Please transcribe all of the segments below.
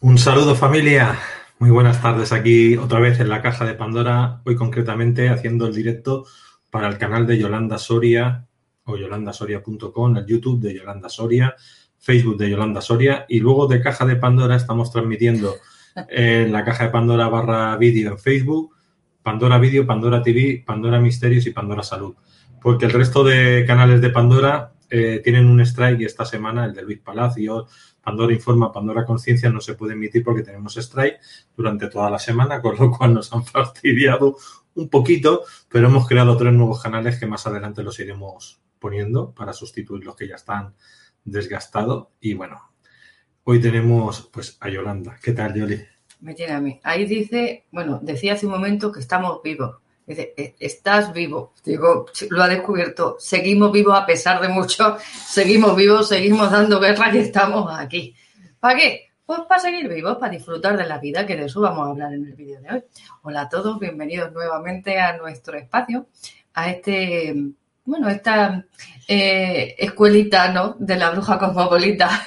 Un saludo familia, muy buenas tardes aquí otra vez en la caja de Pandora, hoy concretamente haciendo el directo para el canal de Yolanda Soria o yolandasoria.com, el YouTube de Yolanda Soria, Facebook de Yolanda Soria y luego de Caja de Pandora estamos transmitiendo en la caja de Pandora / vídeo en Facebook, Pandora Vídeo, Pandora TV, Pandora Misterios y Pandora Salud, porque el resto de canales de Pandora tienen un strike y esta semana el de Luis Palacio, Pandora Informa, Pandora Conciencia no se puede emitir porque tenemos strike durante toda la semana, con lo cual nos han fastidiado un poquito, pero hemos creado 3 nuevos canales que más adelante los iremos poniendo para sustituir los que ya están desgastados. Y bueno, hoy tenemos pues a Yolanda. ¿Qué tal, Yoli? Me tiene a mí. Ahí dice, bueno, decía hace un momento que estamos vivos. Dice, estás vivo. Digo, lo ha descubierto. Seguimos vivos a pesar de mucho. Seguimos vivos, seguimos dando guerra y estamos aquí. ¿Para qué? Pues para seguir vivos, para disfrutar de la vida, que de eso vamos a hablar en el vídeo de hoy. Hola a todos, bienvenidos nuevamente a nuestro espacio, a esta escuelita, ¿no?, de la bruja cosmopolita.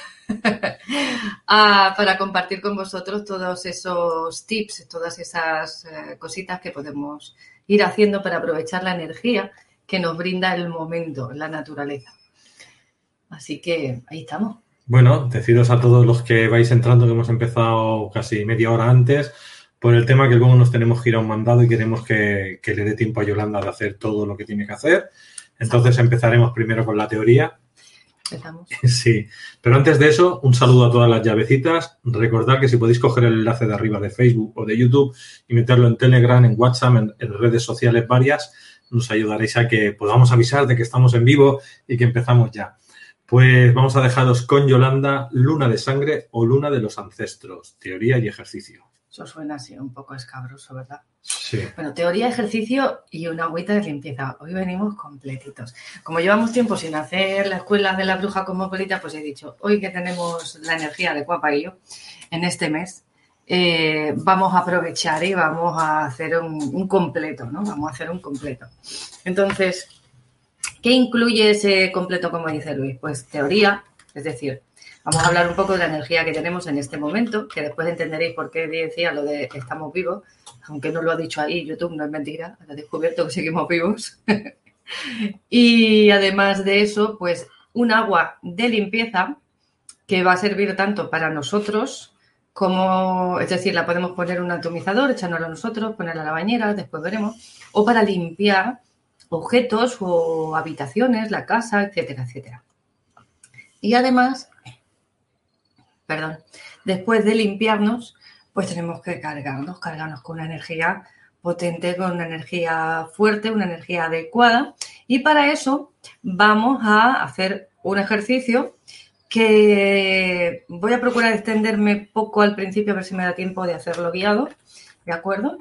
Para compartir con vosotros todos esos tips, todas esas cositas que podemos ir haciendo para aprovechar la energía que nos brinda el momento, la naturaleza. Así que ahí estamos. Bueno, deciros a todos los que vais entrando que hemos empezado casi media hora antes por el tema que luego nos tenemos que ir a un mandado y queremos que le dé tiempo a Yolanda de hacer todo lo que tiene que hacer. Entonces empezaremos primero con la teoría. Empezamos. Sí, pero antes de eso, un saludo a todas las llavecitas. Recordad que si podéis coger el enlace de arriba de Facebook o de YouTube y meterlo en Telegram, en WhatsApp, en redes sociales varias, nos ayudaréis a que podamos avisar de que estamos en vivo y que empezamos ya. Pues vamos a dejaros con Yolanda, luna de sangre o luna de los ancestros, teoría y ejercicio. Eso suena así un poco escabroso, ¿verdad? Sí. Bueno, teoría, ejercicio y una agüita de limpieza. Hoy venimos completitos. Como llevamos tiempo sin hacer la escuela de la bruja cosmopolita, pues he dicho, hoy que tenemos la energía de Cuapa y yo, en este mes, vamos a aprovechar y vamos a hacer un completo, ¿no? Vamos a hacer un completo. Entonces, ¿qué incluye ese completo, como dice Luis? Pues teoría, es decir, vamos a hablar un poco de la energía que tenemos en este momento, que después entenderéis por qué decía lo de estamos vivos, aunque no lo ha dicho ahí, YouTube no es mentira, ha descubierto que seguimos vivos. Y además de eso, pues un agua de limpieza que va a servir tanto para nosotros como, es decir, la podemos poner en un atomizador, echárnoslo a nosotros, ponerla a la bañera, después veremos, o para limpiar objetos o habitaciones, la casa, etcétera, etcétera. Y además, después de limpiarnos, pues tenemos que cargarnos con una energía potente, con una energía fuerte, una energía adecuada. Y para eso vamos a hacer un ejercicio que voy a procurar extenderme poco al principio, a ver si me da tiempo de hacerlo guiado, ¿de acuerdo?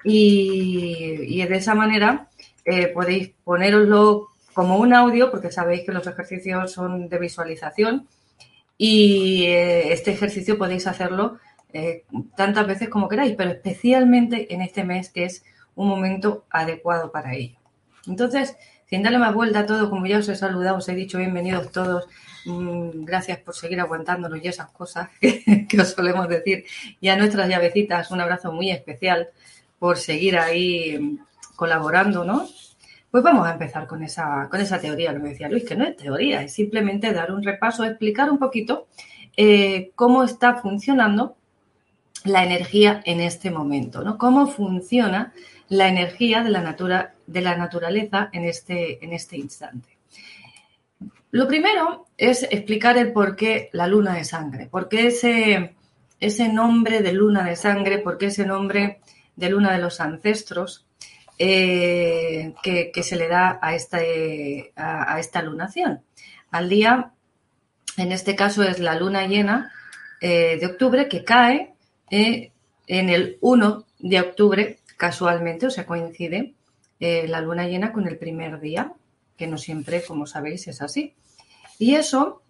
Y de esa manera podéis ponéroslo como un audio, porque sabéis que los ejercicios son de visualización. Y este ejercicio podéis hacerlo tantas veces como queráis, pero especialmente en este mes, que es un momento adecuado para ello. Entonces, sin darle más vuelta a todo, como ya os he saludado, os he dicho bienvenidos todos, gracias por seguir aguantándonos y esas cosas que os solemos decir. Y a nuestras llavecitas, un abrazo muy especial por seguir ahí colaborando, ¿no? Pues vamos a empezar con esa teoría que me decía Luis, que no es teoría, es simplemente dar un repaso, explicar un poquito cómo está funcionando la energía en este momento, ¿no? Cómo funciona la energía de la naturaleza en este instante. Lo primero es explicar el por qué la luna de sangre, por qué ese nombre de luna de sangre, por qué ese nombre de luna de los ancestros, que se le da a esta lunación. Al día, en este caso es la luna llena de octubre, que cae en el 1 de octubre, casualmente, o sea, coincide la luna llena con el primer día, que no siempre, como sabéis, es así. Y eso,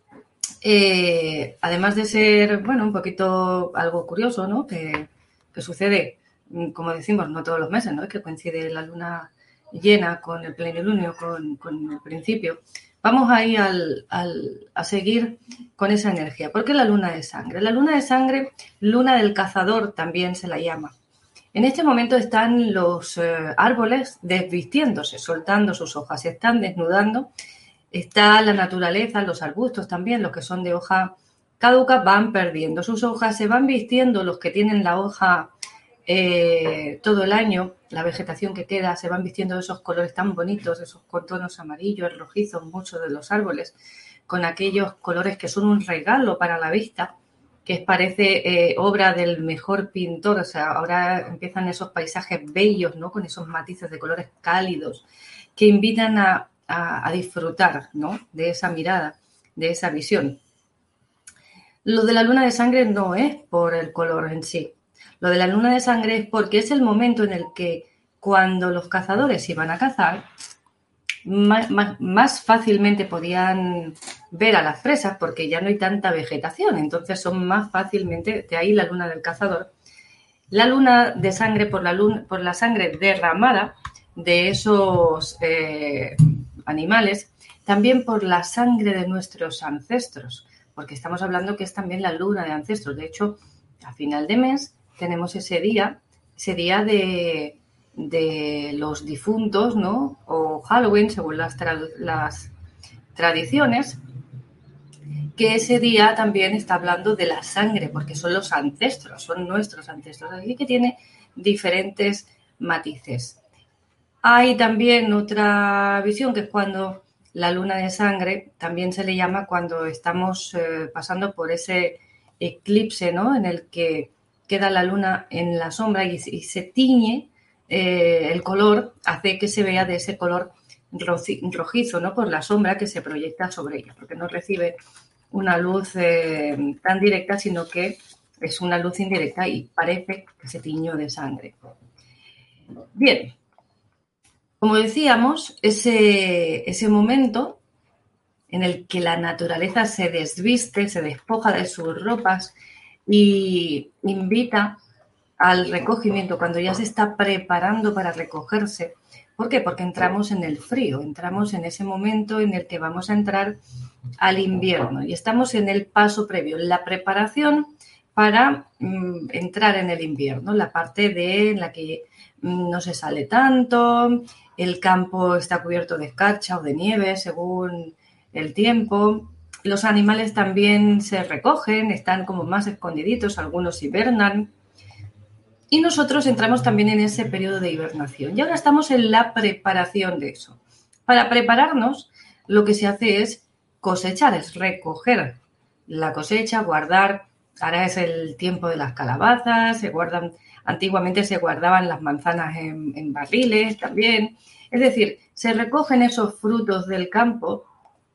además de ser, bueno, un poquito algo curioso, ¿no?, que sucede, como decimos, no todos los meses, ¿no?, es que coincide la luna llena, con el plenilunio, con el principio, vamos a ir a seguir con esa energía. ¿Por qué la luna de sangre? La luna de sangre, luna del cazador también se la llama. En este momento están los árboles desvistiéndose, soltando sus hojas, se están desnudando. Está la naturaleza, los arbustos también, los que son de hoja caduca, van perdiendo sus hojas, se van vistiendo los que tienen la hoja todo el año, la vegetación que queda, se van vistiendo de esos colores tan bonitos, esos tonos amarillos, rojizos, muchos de los árboles, con aquellos colores que son un regalo para la vista, que parece obra del mejor pintor. O sea, ahora empiezan esos paisajes bellos, ¿no? Con esos matices de colores cálidos que invitan a disfrutar, ¿no? De esa mirada, de esa visión. Lo de la luna de sangre no es por el color en sí. Lo de la luna de sangre es porque es el momento en el que, cuando los cazadores iban a cazar, más fácilmente podían ver a las presas, porque ya no hay tanta vegetación, entonces son más fácilmente, de ahí la luna del cazador. La luna de sangre por la sangre derramada de esos animales, también por la sangre de nuestros ancestros, porque estamos hablando que es también la luna de ancestros. De hecho, a final de mes tenemos ese día de los difuntos, ¿no? O Halloween, según las tradiciones, que ese día también está hablando de la sangre, porque son los ancestros, son nuestros ancestros, así que tiene diferentes matices. Hay también otra visión, que es cuando la luna de sangre, también se le llama cuando estamos pasando por ese eclipse, ¿no? En el que queda la luna en la sombra y se tiñe el color, hace que se vea de ese color rojizo, ¿no? Por la sombra que se proyecta sobre ella, porque no recibe una luz tan directa, sino que es una luz indirecta y parece que se tiñó de sangre. Bien, como decíamos, ese momento en el que la naturaleza se desviste, se despoja de sus ropas y invita al recogimiento, cuando ya se está preparando para recogerse. ¿Por qué? Porque entramos en el frío, entramos en ese momento en el que vamos a entrar al invierno y estamos en el paso previo, la preparación para entrar en el invierno, la parte en la que no se sale tanto, el campo está cubierto de escarcha o de nieve según el tiempo. Los animales también se recogen, están como más escondiditos, algunos hibernan. Y nosotros entramos también en ese periodo de hibernación. Y ahora estamos en la preparación de eso. Para prepararnos, lo que se hace es cosechar, es recoger la cosecha, guardar. Ahora es el tiempo de las calabazas, antiguamente se guardaban las manzanas en barriles también. Es decir, se recogen esos frutos del campo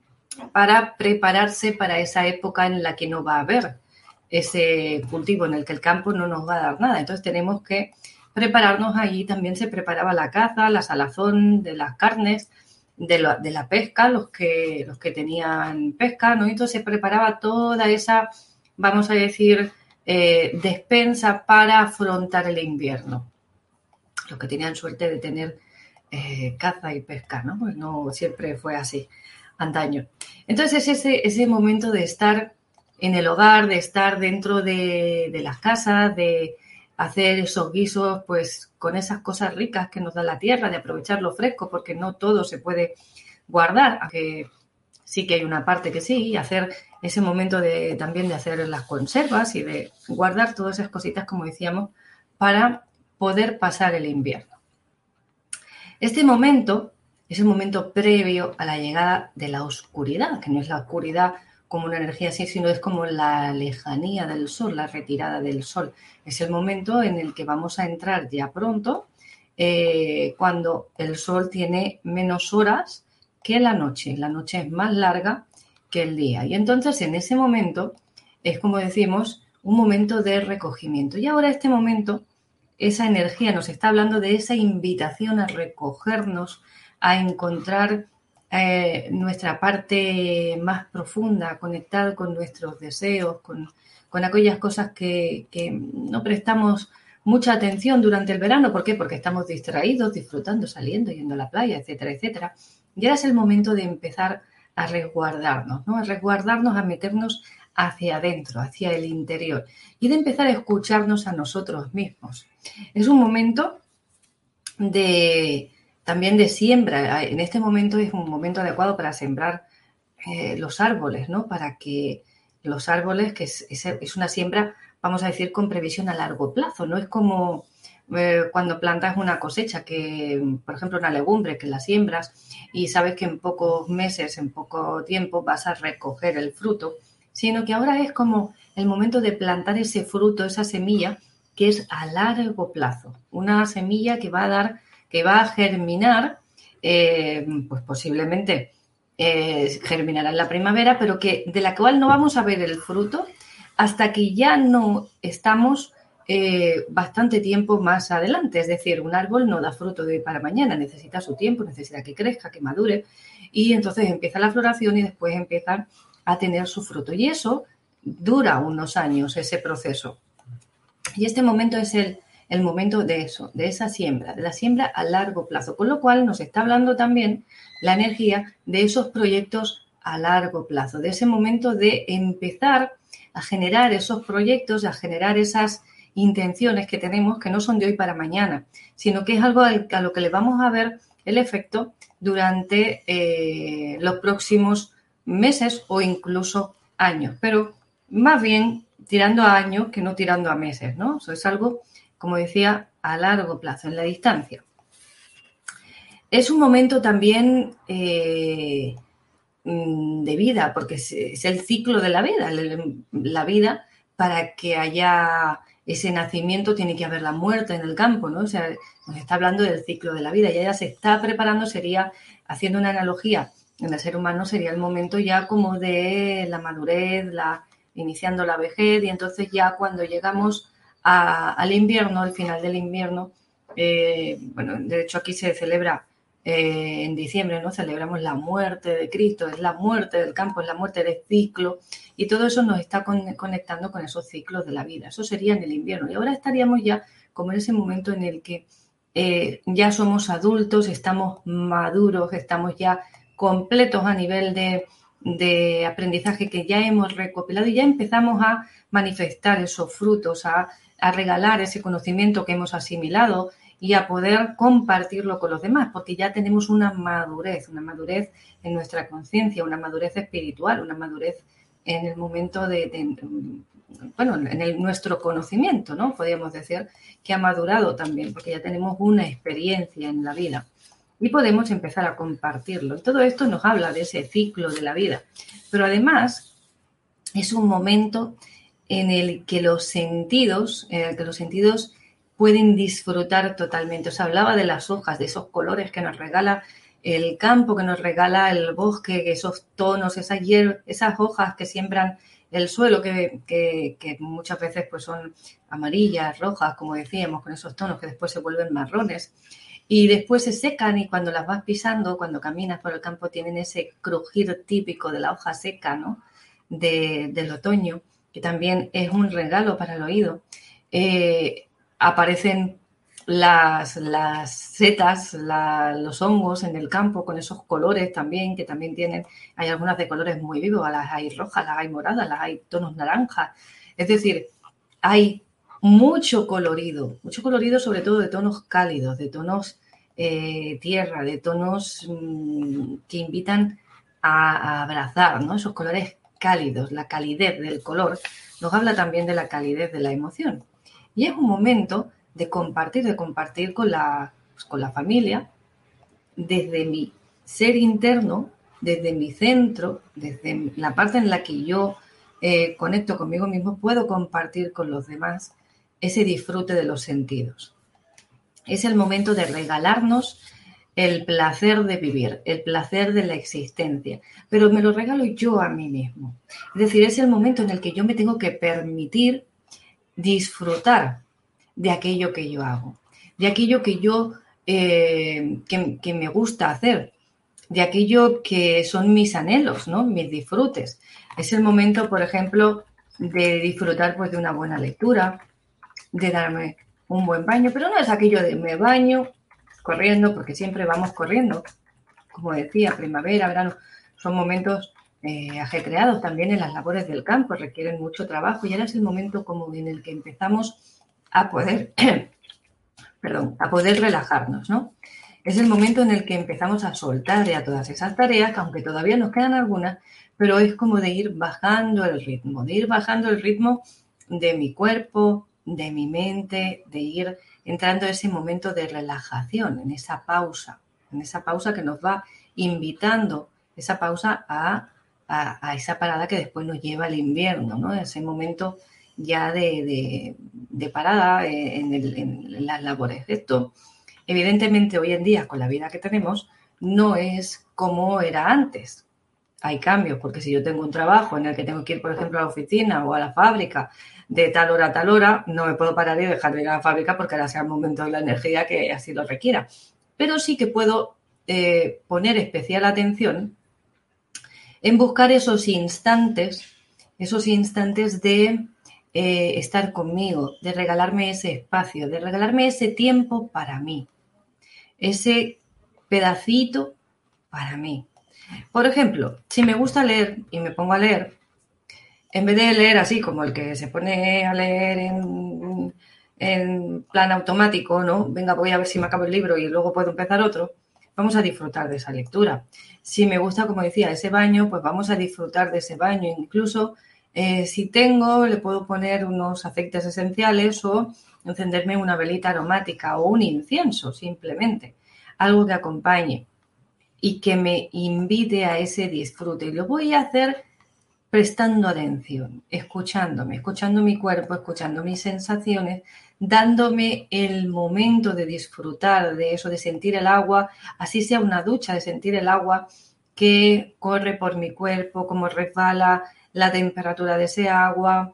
para prepararse para esa época en la que no va a haber ese cultivo, en el que el campo no nos va a dar nada. Entonces tenemos que prepararnos. Allí también se preparaba la caza, la salazón de las carnes, de la pesca, los que tenían pesca, ¿no? Entonces se preparaba toda esa, vamos a decir, despensa para afrontar el invierno. Los que tenían suerte de tener caza y pesca, ¿no? Pues no siempre fue así antaño. Entonces ese momento de estar en el hogar, de estar dentro de las casas, de hacer esos guisos, pues con esas cosas ricas que nos da la tierra, de aprovechar lo fresco, porque no todo se puede guardar, aunque sí que hay una parte que sí, y hacer ese momento también de hacer las conservas y de guardar todas esas cositas, como decíamos, para poder pasar el invierno. Este momento es el momento previo a la llegada de la oscuridad, que no es la oscuridad como una energía así, sino es como la lejanía del sol, la retirada del sol. Es el momento en el que vamos a entrar ya pronto, cuando el sol tiene menos horas que la noche. La noche es más larga que el día. Y entonces en ese momento es, como decimos, un momento de recogimiento. Y ahora este momento, esa energía nos está hablando de esa invitación a recogernos, a encontrar nuestra parte más profunda, conectar con nuestros deseos, con aquellas cosas que no prestamos mucha atención durante el verano. ¿Por qué? Porque estamos distraídos, disfrutando, saliendo, yendo a la playa, etcétera, etcétera. Y ahora es el momento de empezar a resguardarnos, ¿no? A resguardarnos, a meternos hacia adentro, hacia el interior y de empezar a escucharnos a nosotros mismos. Es un momento también de siembra. En este momento es un momento adecuado para sembrar los árboles, ¿no? Para que los árboles, que es una siembra, vamos a decir, con previsión a largo plazo. No es como cuando plantas una cosecha, que, por ejemplo, una legumbre, que la siembras y sabes que en pocos meses, en poco tiempo, vas a recoger el fruto, sino que ahora es como el momento de plantar ese fruto, esa semilla, que es a largo plazo. Una semilla que va a germinar, pues posiblemente germinará en la primavera, pero de la cual no vamos a ver el fruto hasta que ya no estamos bastante tiempo más adelante. Es decir, un árbol no da fruto de hoy para mañana, necesita su tiempo, necesita que crezca, que madure, y entonces empieza la floración y después empieza a tener su fruto. Y eso dura unos años, ese proceso. Y este momento es el momento de eso, de esa siembra, de la siembra a largo plazo, con lo cual nos está hablando también la energía de esos proyectos a largo plazo, de ese momento de empezar a generar esos proyectos, a generar esas intenciones que tenemos, que no son de hoy para mañana, sino que es algo a lo que le vamos a ver el efecto durante los próximos meses o incluso años, pero más bien tirando a años que no tirando a meses, ¿no? Eso es algo, como decía, a largo plazo, en la distancia. Es un momento también de vida, porque es el ciclo de la vida. La vida, para que haya ese nacimiento, tiene que haber la muerte en el campo, ¿no? O sea, nos está hablando del ciclo de la vida. Ya se está preparando, sería, haciendo una analogía en el ser humano, sería el momento ya como de la madurez, iniciando la vejez, y entonces ya cuando llegamos al invierno, al final del invierno, bueno, de hecho aquí se celebra en diciembre, ¿no? Celebramos la muerte de Cristo, es la muerte del campo, es la muerte del ciclo, y todo eso nos está conectando con esos ciclos de la vida. Eso sería en el invierno. Y ahora estaríamos ya como en ese momento en el que ya somos adultos, estamos maduros, estamos ya completos a nivel de aprendizaje que ya hemos recopilado y ya empezamos a manifestar esos frutos, a regalar ese conocimiento que hemos asimilado y a poder compartirlo con los demás, porque ya tenemos una madurez en nuestra conciencia, una madurez espiritual, una madurez en el momento nuestro conocimiento, ¿no? Podríamos decir que ha madurado también, porque ya tenemos una experiencia en la vida y podemos empezar a compartirlo. Y todo esto nos habla de ese ciclo de la vida, pero además es un momento en el que los sentidos pueden disfrutar totalmente. Os hablaba de las hojas, de esos colores que nos regala el campo, que nos regala el bosque, esos tonos, esas hojas que siembran el suelo, que muchas veces pues son amarillas, rojas, como decíamos, con esos tonos que después se vuelven marrones. Y después se secan y cuando las vas pisando, cuando caminas por el campo, tienen ese crujir típico de la hoja seca, ¿no? Del otoño, que también es un regalo para el oído. Aparecen las setas, los hongos en el campo con esos colores también, que también tienen, hay algunas de colores muy vivos, las hay rojas, las hay moradas, las hay tonos naranjas. Es decir, hay mucho colorido sobre todo de tonos cálidos, de tonos tierra, de tonos que invitan a abrazar, ¿no? Esos colores cálidos, la calidez del color, nos habla también de la calidez de la emoción. Y es un momento de compartir con la familia, desde mi ser interno, desde mi centro, desde la parte en la que yo conecto conmigo mismo, puedo compartir con los demás ese disfrute de los sentidos. Es el momento de regalarnos el placer de vivir, el placer de la existencia, pero me lo regalo yo a mí mismo. Es decir, es el momento en el que yo me tengo que permitir disfrutar de aquello que yo hago, de aquello que yo que me gusta hacer, de aquello que son mis anhelos, ¿no? Mis disfrutes. Es el momento, por ejemplo, de disfrutar pues, de una buena lectura, de darme un buen baño, pero no es aquello de me baño corriendo, porque siempre vamos corriendo. Como decía, primavera, verano, son momentos ajetreados también en las labores del campo, requieren mucho trabajo y ahora es el momento como en el que empezamos a poder, a poder relajarnos, ¿no? Es el momento en el que empezamos a soltar ya todas esas tareas, que aunque todavía nos quedan algunas, pero es como de ir bajando el ritmo, de mi cuerpo, de mi mente, de ir entrando en ese momento de relajación, en esa pausa que nos va invitando, esa pausa a esa parada que después nos lleva al invierno, ¿no? Ese momento ya de parada en las labores. Esto, evidentemente, hoy en día, con la vida que tenemos, no es como era antes. Hay cambios, porque si yo tengo un trabajo en el que tengo que ir, por ejemplo, a la oficina o a la fábrica de tal hora a tal hora, no me puedo parar y dejar de ir a la fábrica porque ahora sea el momento de la energía que así lo requiera. Pero sí que puedo poner especial atención en buscar esos instantes de estar conmigo, de regalarme ese espacio, de regalarme ese tiempo para mí, ese pedacito para mí. Por ejemplo, si me gusta leer y me pongo a leer, en vez de leer así como el que se pone a leer en plan automático, ¿no? Venga, voy a ver si me acabo el libro y luego puedo empezar otro. Vamos a disfrutar de esa lectura. Si me gusta, como decía, ese baño, pues vamos a disfrutar de ese baño. Incluso si tengo, le puedo poner unos aceites esenciales o encenderme una velita aromática o un incienso, simplemente. Algo que acompañe y que me invite a ese disfrute. Y lo voy a hacer prestando atención, escuchándome, escuchando mi cuerpo, escuchando mis sensaciones, dándome el momento de disfrutar de eso, de sentir el agua, así sea una ducha, de sentir el agua que corre por mi cuerpo, cómo resbala la temperatura de ese agua,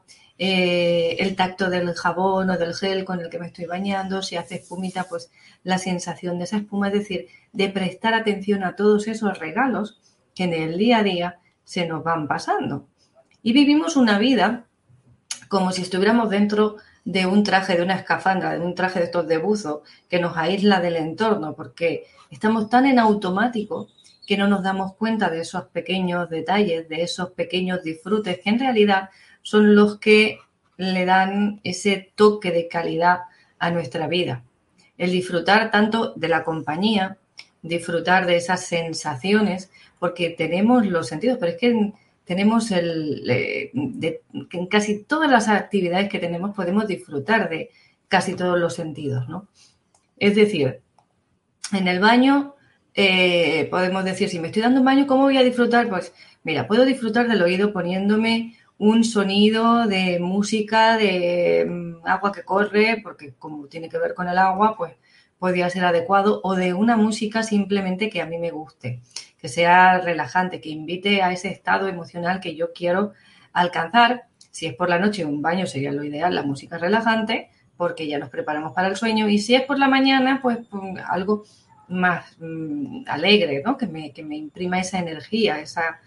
el tacto del jabón o del gel con el que me estoy bañando, si hace espumita, pues la sensación de esa espuma, es decir, de prestar atención a todos esos regalos que en el día a día se nos van pasando. Y vivimos una vida como si estuviéramos dentro de un traje, de una escafandra, de un traje de estos de buzo que nos aísla del entorno, porque estamos tan en automático que no nos damos cuenta de esos pequeños detalles, de esos pequeños disfrutes, que en realidad son los que le dan ese toque de calidad a nuestra vida. El disfrutar tanto de la compañía, disfrutar de esas sensaciones, porque tenemos los sentidos, pero es que tenemos que en casi todas las actividades que tenemos podemos disfrutar de casi todos los sentidos, ¿no? Es decir, en el baño podemos decir, si me estoy dando un baño, ¿cómo voy a disfrutar? Pues mira, puedo disfrutar del oído poniéndome un sonido de música, de agua que corre, porque como tiene que ver con el agua, pues podría ser adecuado, o de una música simplemente que a mí me guste, que sea relajante, que invite a ese estado emocional que yo quiero alcanzar. Si es por la noche, un baño sería lo ideal, la música relajante, porque ya nos preparamos para el sueño. Y si es por la mañana, pues algo más alegre, ¿no? Que me imprima esa energía, esa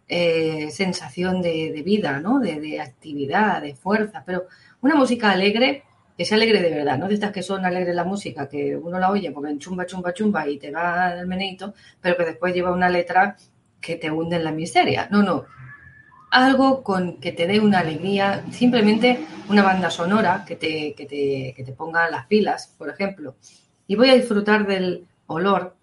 sensación de vida, ¿no? De actividad, de fuerza. Pero una música alegre, que sea alegre de verdad, no de estas que son alegres la música, que uno la oye porque en chumba, chumba, chumba y te va el meneito, pero que después lleva una letra que te hunde en la miseria. No, no. Algo con que te dé una alegría, simplemente una banda sonora que te ponga las pilas, por ejemplo. Y voy a disfrutar del olor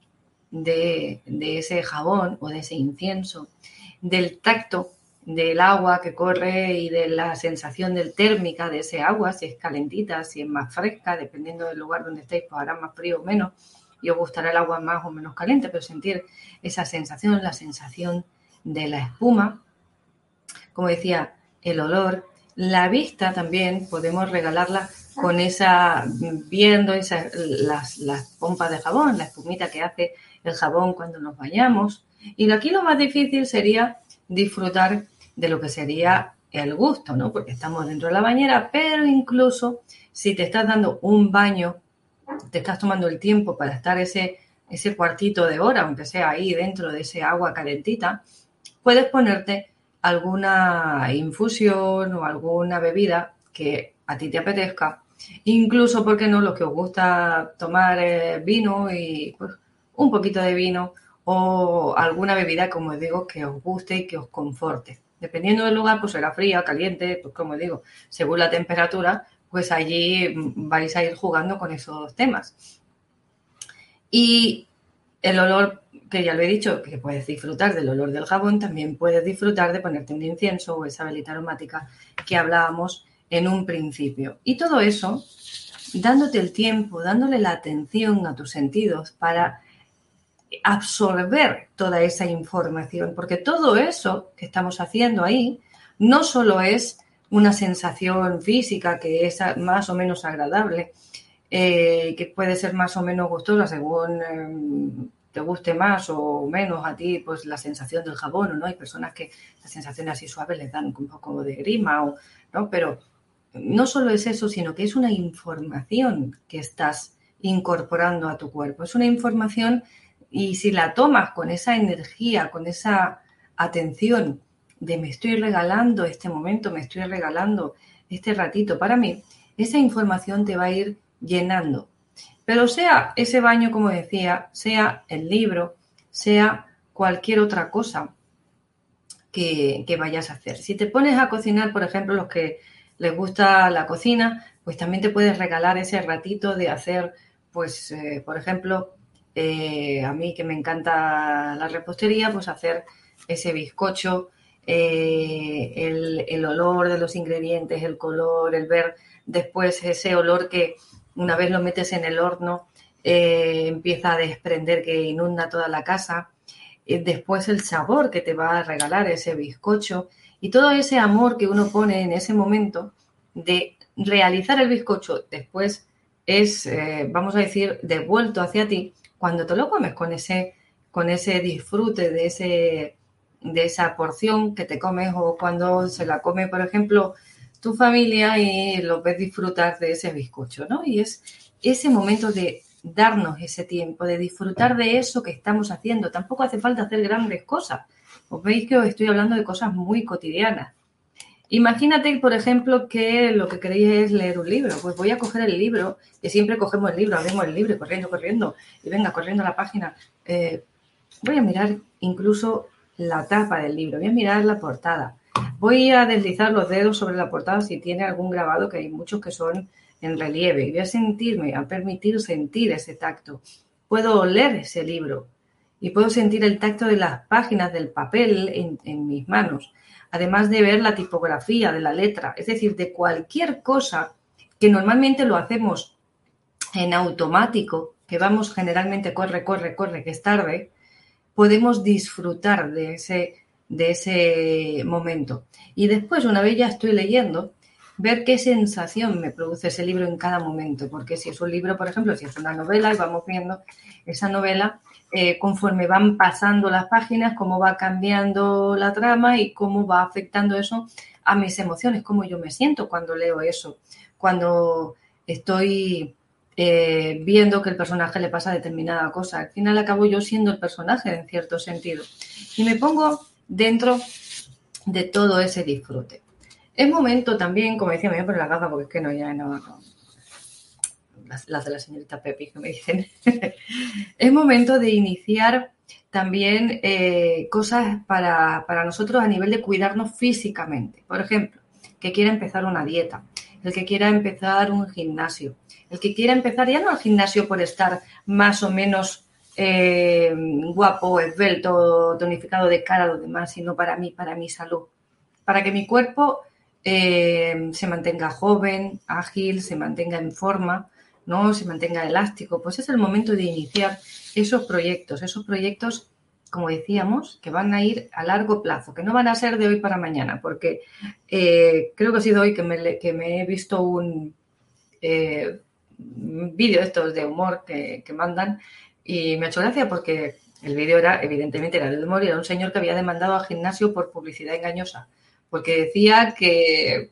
de ese jabón o de ese incienso, del tacto del agua que corre y de la sensación del térmica de ese agua, si es calentita, si es más fresca, dependiendo del lugar donde estéis, pues hará más frío o menos, y os gustará el agua más o menos caliente, pero sentir esa sensación, la sensación de la espuma, como decía, el olor, la vista también podemos regalarla con esa, viendo las pompas de jabón, la espumita que hace el jabón cuando nos bañamos. Y aquí lo más difícil sería disfrutar de lo que sería el gusto, ¿no? Porque estamos dentro de la bañera, pero incluso si te estás dando un baño, te estás tomando el tiempo para estar ese cuartito de hora, aunque sea ahí dentro de ese agua calentita, puedes ponerte alguna infusión o alguna bebida que a ti te apetezca Incluso, ¿por qué no? Los que os gusta tomar vino y pues, un poquito de vino o alguna bebida, como os digo, que os guste y que os conforte. Dependiendo del lugar, pues será fría, caliente, pues como digo, según la temperatura, pues allí vais a ir jugando con esos temas. Y el olor, que ya lo he dicho, que puedes disfrutar del olor del jabón, también puedes disfrutar de ponerte un incienso o esa velita aromática que hablábamos en un principio. Y todo eso, dándote el tiempo, dándole la atención a tus sentidos para absorber toda esa información, porque todo eso que estamos haciendo ahí no solo es una sensación física que es más o menos agradable, que puede ser más o menos gustosa según te guste más o menos a ti, pues la sensación del jabón, ¿no? Hay personas que las sensaciones así suaves les dan un poco de grima, ¿no? Pero no solo es eso, sino que es una información que estás incorporando a tu cuerpo. Es una información y si la tomas con esa energía, con esa atención de me estoy regalando este momento, me estoy regalando este ratito para mí, esa información te va a ir llenando. Pero sea ese baño, como decía, sea el libro, sea cualquier otra cosa que vayas a hacer. Si te pones a cocinar, por ejemplo, los que les gusta la cocina, pues también te puedes regalar ese ratito de hacer, pues, por ejemplo, a mí que me encanta la repostería, pues hacer ese bizcocho, el olor de los ingredientes, el color, el ver después ese olor que una vez lo metes en el horno empieza a desprender que inunda toda la casa. Después el sabor que te va a regalar ese bizcocho y todo ese amor que uno pone en ese momento de realizar el bizcocho después es, vamos a decir, devuelto hacia ti cuando te lo comes con ese disfrute de esa porción que te comes o cuando se la come, por ejemplo, tu familia y lo ves disfrutar de ese bizcocho, ¿no? Y es ese momento de darnos ese tiempo, de disfrutar de eso que estamos haciendo. Tampoco hace falta hacer grandes cosas. Os veis que os estoy hablando de cosas muy cotidianas. Imagínate, por ejemplo, que lo que queréis es leer un libro. Pues voy a coger el libro, que siempre cogemos el libro, abrimos el libro, corriendo, y venga, corriendo a la página. Voy a mirar incluso la tapa del libro, voy a mirar la portada. Voy a deslizar los dedos sobre la portada si tiene algún grabado, que hay muchos que son en relieve. Y voy a permitir sentir ese tacto. Puedo oler ese libro y puedo sentir el tacto de las páginas del papel en mis manos. Además de ver la tipografía de la letra. Es decir, de cualquier cosa que normalmente lo hacemos en automático, que vamos generalmente corre, que es tarde, podemos disfrutar de ese momento. Y después, una vez ya estoy leyendo, ver qué sensación me produce ese libro en cada momento. Porque si es un libro, por ejemplo, si es una novela y vamos viendo esa novela, conforme van pasando las páginas, cómo va cambiando la trama y cómo va afectando eso a mis emociones, cómo yo me siento cuando leo eso, cuando estoy viendo que el personaje le pasa determinada cosa. Al final acabo yo siendo el personaje en cierto sentido y me pongo dentro de todo ese disfrute. Es momento también, como decía, me voy a poner la gafa porque es que no, las de la señorita Pepi que me dicen. Es momento de iniciar también cosas para nosotros a nivel de cuidarnos físicamente. Por ejemplo, que quiera empezar una dieta, el que quiera empezar un gimnasio, el que quiera empezar ya no al gimnasio por estar más o menos guapo, esbelto, tonificado de cara a los demás, sino para mí, para mi salud, para que mi cuerpo se mantenga joven, ágil, se mantenga en forma, ¿no? Se mantenga elástico. Pues es el momento de iniciar esos proyectos, como decíamos, que van a ir a largo plazo, que no van a ser de hoy para mañana, porque creo que ha sido hoy que me he visto un vídeo de estos de humor que mandan y me ha hecho gracia porque el vídeo evidentemente era de humor y era un señor que había demandado al gimnasio por publicidad engañosa, porque decía que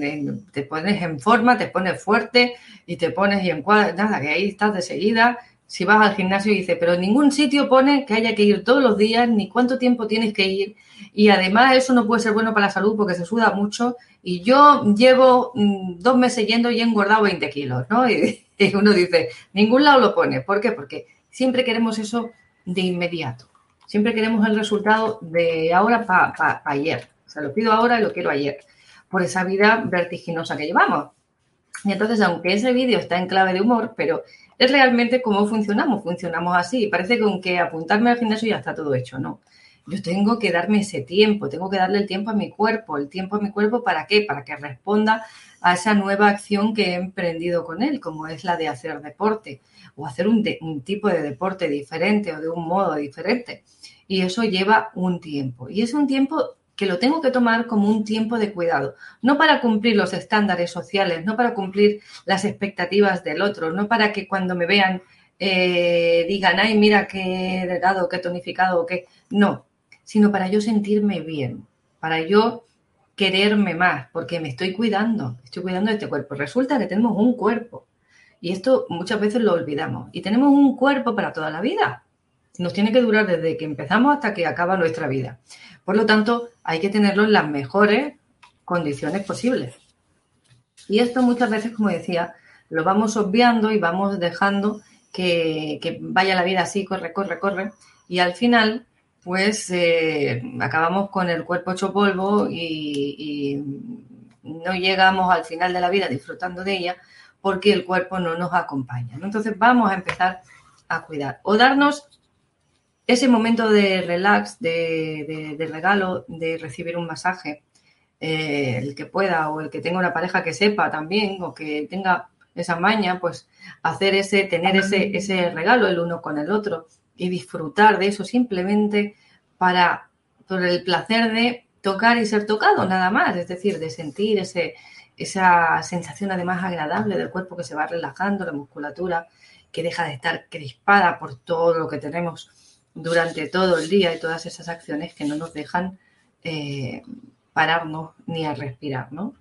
te pones en forma, te pones fuerte y te pones y nada, que ahí estás de seguida si vas al gimnasio y dices, pero en ningún sitio pone que haya que ir todos los días, ni cuánto tiempo tienes que ir. Y además eso no puede ser bueno para la salud porque se suda mucho. Y yo llevo 2 meses yendo y he engordado 20 kilos, ¿no? Y uno dice, ningún lado lo pone. ¿Por qué? Porque siempre queremos eso de inmediato. Siempre queremos el resultado de ahora para ayer. O sea, lo pido ahora y lo quiero ayer. Por esa vida vertiginosa que llevamos. Y entonces, aunque ese vídeo está en clave de humor, pero es realmente cómo funcionamos. Funcionamos así. Parece que con que apuntarme al gimnasio ya está todo hecho, ¿no? Yo tengo que darme ese tiempo, tengo que darle el tiempo a mi cuerpo. ¿El tiempo a mi cuerpo para qué? Para que responda a esa nueva acción que he emprendido con él, como es la de hacer deporte o hacer un tipo de deporte diferente o de un modo diferente. Y eso lleva un tiempo. Y es un tiempo que lo tengo que tomar como un tiempo de cuidado, no para cumplir los estándares sociales, no para cumplir las expectativas del otro, no para que cuando me vean digan, ay, mira qué delgado, qué tonificado, o qué. No, sino para yo sentirme bien, para yo quererme más, porque me estoy cuidando de este cuerpo. Resulta que tenemos un cuerpo y esto muchas veces lo olvidamos y tenemos un cuerpo para toda la vida. Nos tiene que durar desde que empezamos hasta que acaba nuestra vida. Por lo tanto, hay que tenerlo en las mejores condiciones posibles. Y esto muchas veces, como decía, lo vamos obviando y vamos dejando que vaya la vida así, corre, corre, corre. Y al final, pues acabamos con el cuerpo hecho polvo y no llegamos al final de la vida disfrutando de ella porque el cuerpo no nos acompaña, ¿no? Entonces vamos a empezar a cuidar o darnos ese momento de relax, de regalo, de recibir un masaje, el que pueda o el que tenga una pareja que sepa también o que tenga esa maña, pues tener ese regalo el uno con el otro y disfrutar de eso simplemente por el placer de tocar y ser tocado, nada más, es decir, de sentir esa sensación además agradable del cuerpo que se va relajando, la musculatura que deja de estar crispada por todo lo que tenemos durante todo el día y todas esas acciones que no nos dejan pararnos ni a respirar, ¿no?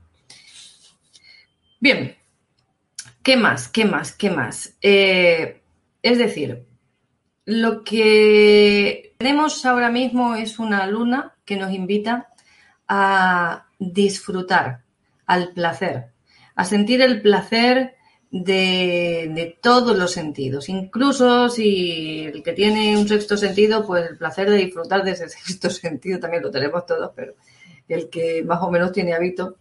Bien, ¿qué más? ¿Qué más? ¿Qué más? Es decir, lo que tenemos ahora mismo es una luna que nos invita a disfrutar, al placer, a sentir el placer de todos los sentidos. Incluso si el que tiene un sexto sentido, pues el placer de disfrutar de ese sexto sentido también lo tenemos todos, pero el que más o menos tiene hábito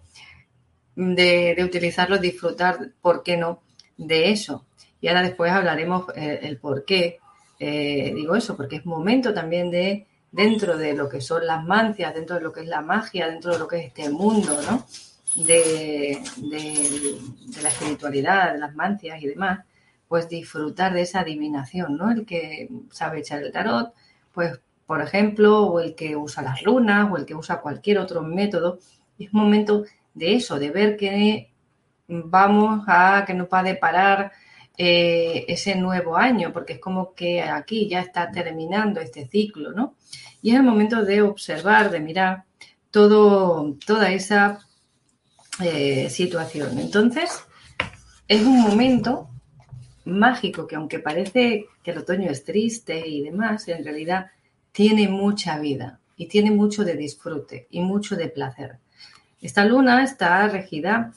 de utilizarlo, disfrutar, ¿por qué no?, de eso. Y ahora después hablaremos el por qué digo eso, porque es momento también de, dentro de lo que son las mancias, dentro de lo que es la magia, dentro de lo que es este mundo, ¿no?, de la espiritualidad, de las mancias y demás, pues disfrutar de esa adivinación, ¿no? El que sabe echar el tarot, pues, por ejemplo, o el que usa las runas, o el que usa cualquier otro método, es momento de eso, de ver que que nos va a deparar ese nuevo año, porque es como que aquí ya está terminando este ciclo, ¿no? Y es el momento de observar, de mirar toda esa situación. Entonces, es un momento mágico que, aunque parece que el otoño es triste y demás, en realidad tiene mucha vida y tiene mucho de disfrute y mucho de placer. Esta luna está regida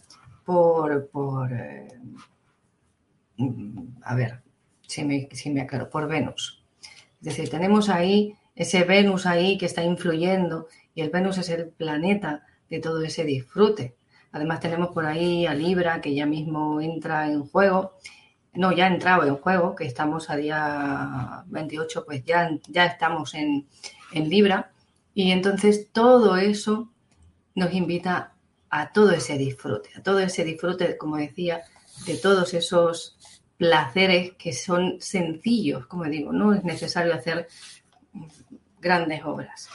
a ver, si me aclaro, por Venus. Es decir, tenemos ahí ese Venus ahí que está influyendo y el Venus es el planeta de todo ese disfrute. Además tenemos por ahí a Libra, que ya mismo entra en juego. No, ya ha entrado en juego, que estamos a día 28, pues ya estamos en Libra. Y entonces todo eso nos invita a todo ese disfrute, como decía, de todos esos placeres que son sencillos, como digo, no es necesario hacer grandes obras.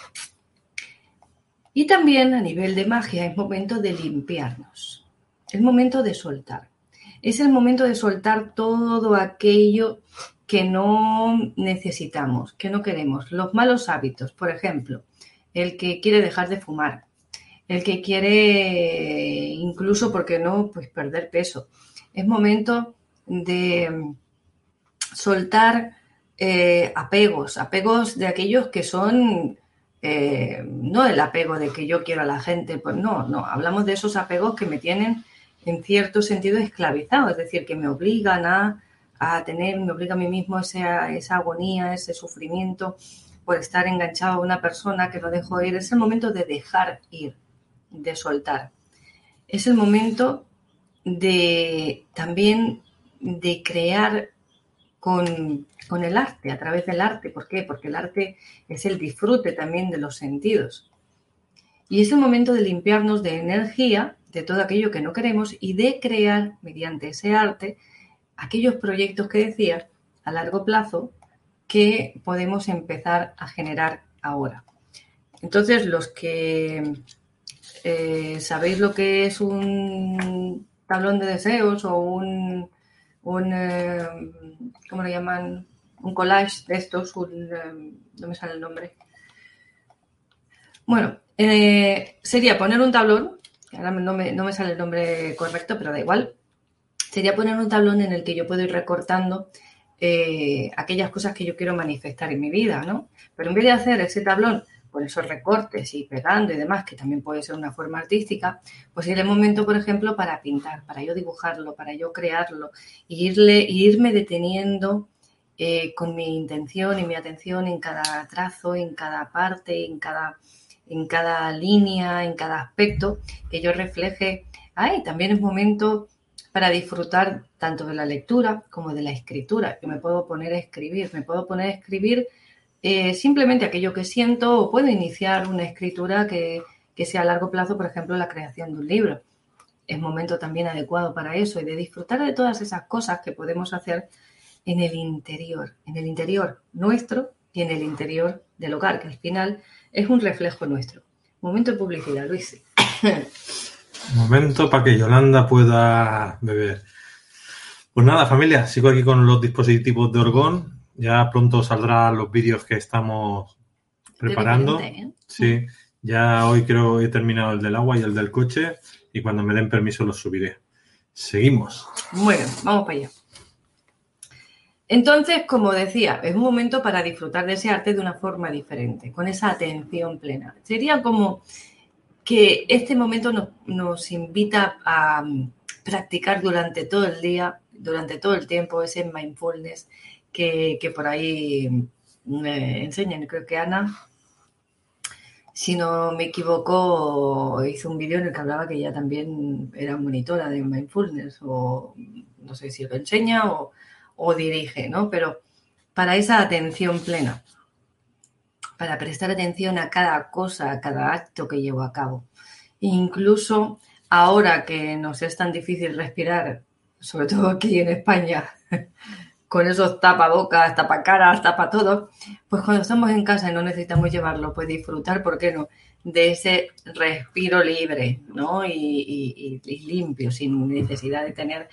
Y también a nivel de magia es momento de limpiarnos, es momento de soltar. Es el momento de soltar todo aquello que no necesitamos, que no queremos. Los malos hábitos, por ejemplo, el que quiere dejar de fumar, el que quiere incluso, ¿por qué no?, pues perder peso. Es momento de soltar apegos de aquellos que son no el apego de que yo quiero a la gente, pues no, hablamos de esos apegos que me tienen en cierto sentido esclavizado, es decir, que me obligan me obliga a mí mismo esa agonía, ese sufrimiento por estar enganchado a una persona que no dejo ir. Es el momento de dejar ir, de soltar. Es el momento también de crear con el arte, a través del arte. ¿Por qué? Porque el arte es el disfrute también de los sentidos. Y es el momento de limpiarnos de energía, de todo aquello que no queremos y de crear, mediante ese arte, aquellos proyectos que decía a largo plazo que podemos empezar a generar ahora. Entonces, los que sabéis lo que es un tablón de deseos o un ¿cómo lo llaman? Un collage de estos, no me sale el nombre. Bueno, sería poner un tablón, que ahora no me sale el nombre correcto, pero da igual. Sería poner un tablón en el que yo puedo ir recortando aquellas cosas que yo quiero manifestar en mi vida, ¿no? Pero en vez de hacer ese tablón con esos recortes y pegando y demás, que también puede ser una forma artística, pues es el momento, por ejemplo, para pintar, para yo dibujarlo, para yo crearlo, irme deteniendo con mi intención y mi atención en cada trazo, en cada parte, en cada línea, en cada aspecto que yo refleje. También es momento para disfrutar tanto de la lectura como de la escritura. Yo me puedo poner a escribir, simplemente aquello que siento, o puedo iniciar una escritura que sea a largo plazo, por ejemplo, la creación de un libro. Es momento también adecuado para eso y de disfrutar de todas esas cosas que podemos hacer en el interior nuestro y en el interior del hogar, que al final es un reflejo nuestro. Momento de publicidad, Luis. Momento para que Yolanda pueda beber. Pues nada, familia, sigo aquí con los dispositivos de Orgón. Ya pronto saldrán los vídeos que estamos preparando. Sí, ya hoy creo he terminado el del agua y el del coche y cuando me den permiso los subiré. Seguimos. Bueno, vamos para allá. Entonces, como decía, es un momento para disfrutar de ese arte de una forma diferente, con esa atención plena. Sería como que este momento nos invita a practicar durante todo el día, durante todo el tiempo, ese mindfulness que por ahí me enseñan. Creo que Ana, si no me equivoco, hizo un vídeo en el que hablaba que ella también era monitora de mindfulness, o no sé si lo enseña o dirige, ¿no? Pero para esa atención plena, para prestar atención a cada cosa, a cada acto que llevo a cabo. Incluso ahora que nos es tan difícil respirar, sobre todo aquí en España, con esos tapabocas, tapacaras, tapa todo, pues cuando estamos en casa y no necesitamos llevarlo, pues disfrutar, ¿por qué no?, de ese respiro libre, ¿no? Y limpio, sin necesidad de tener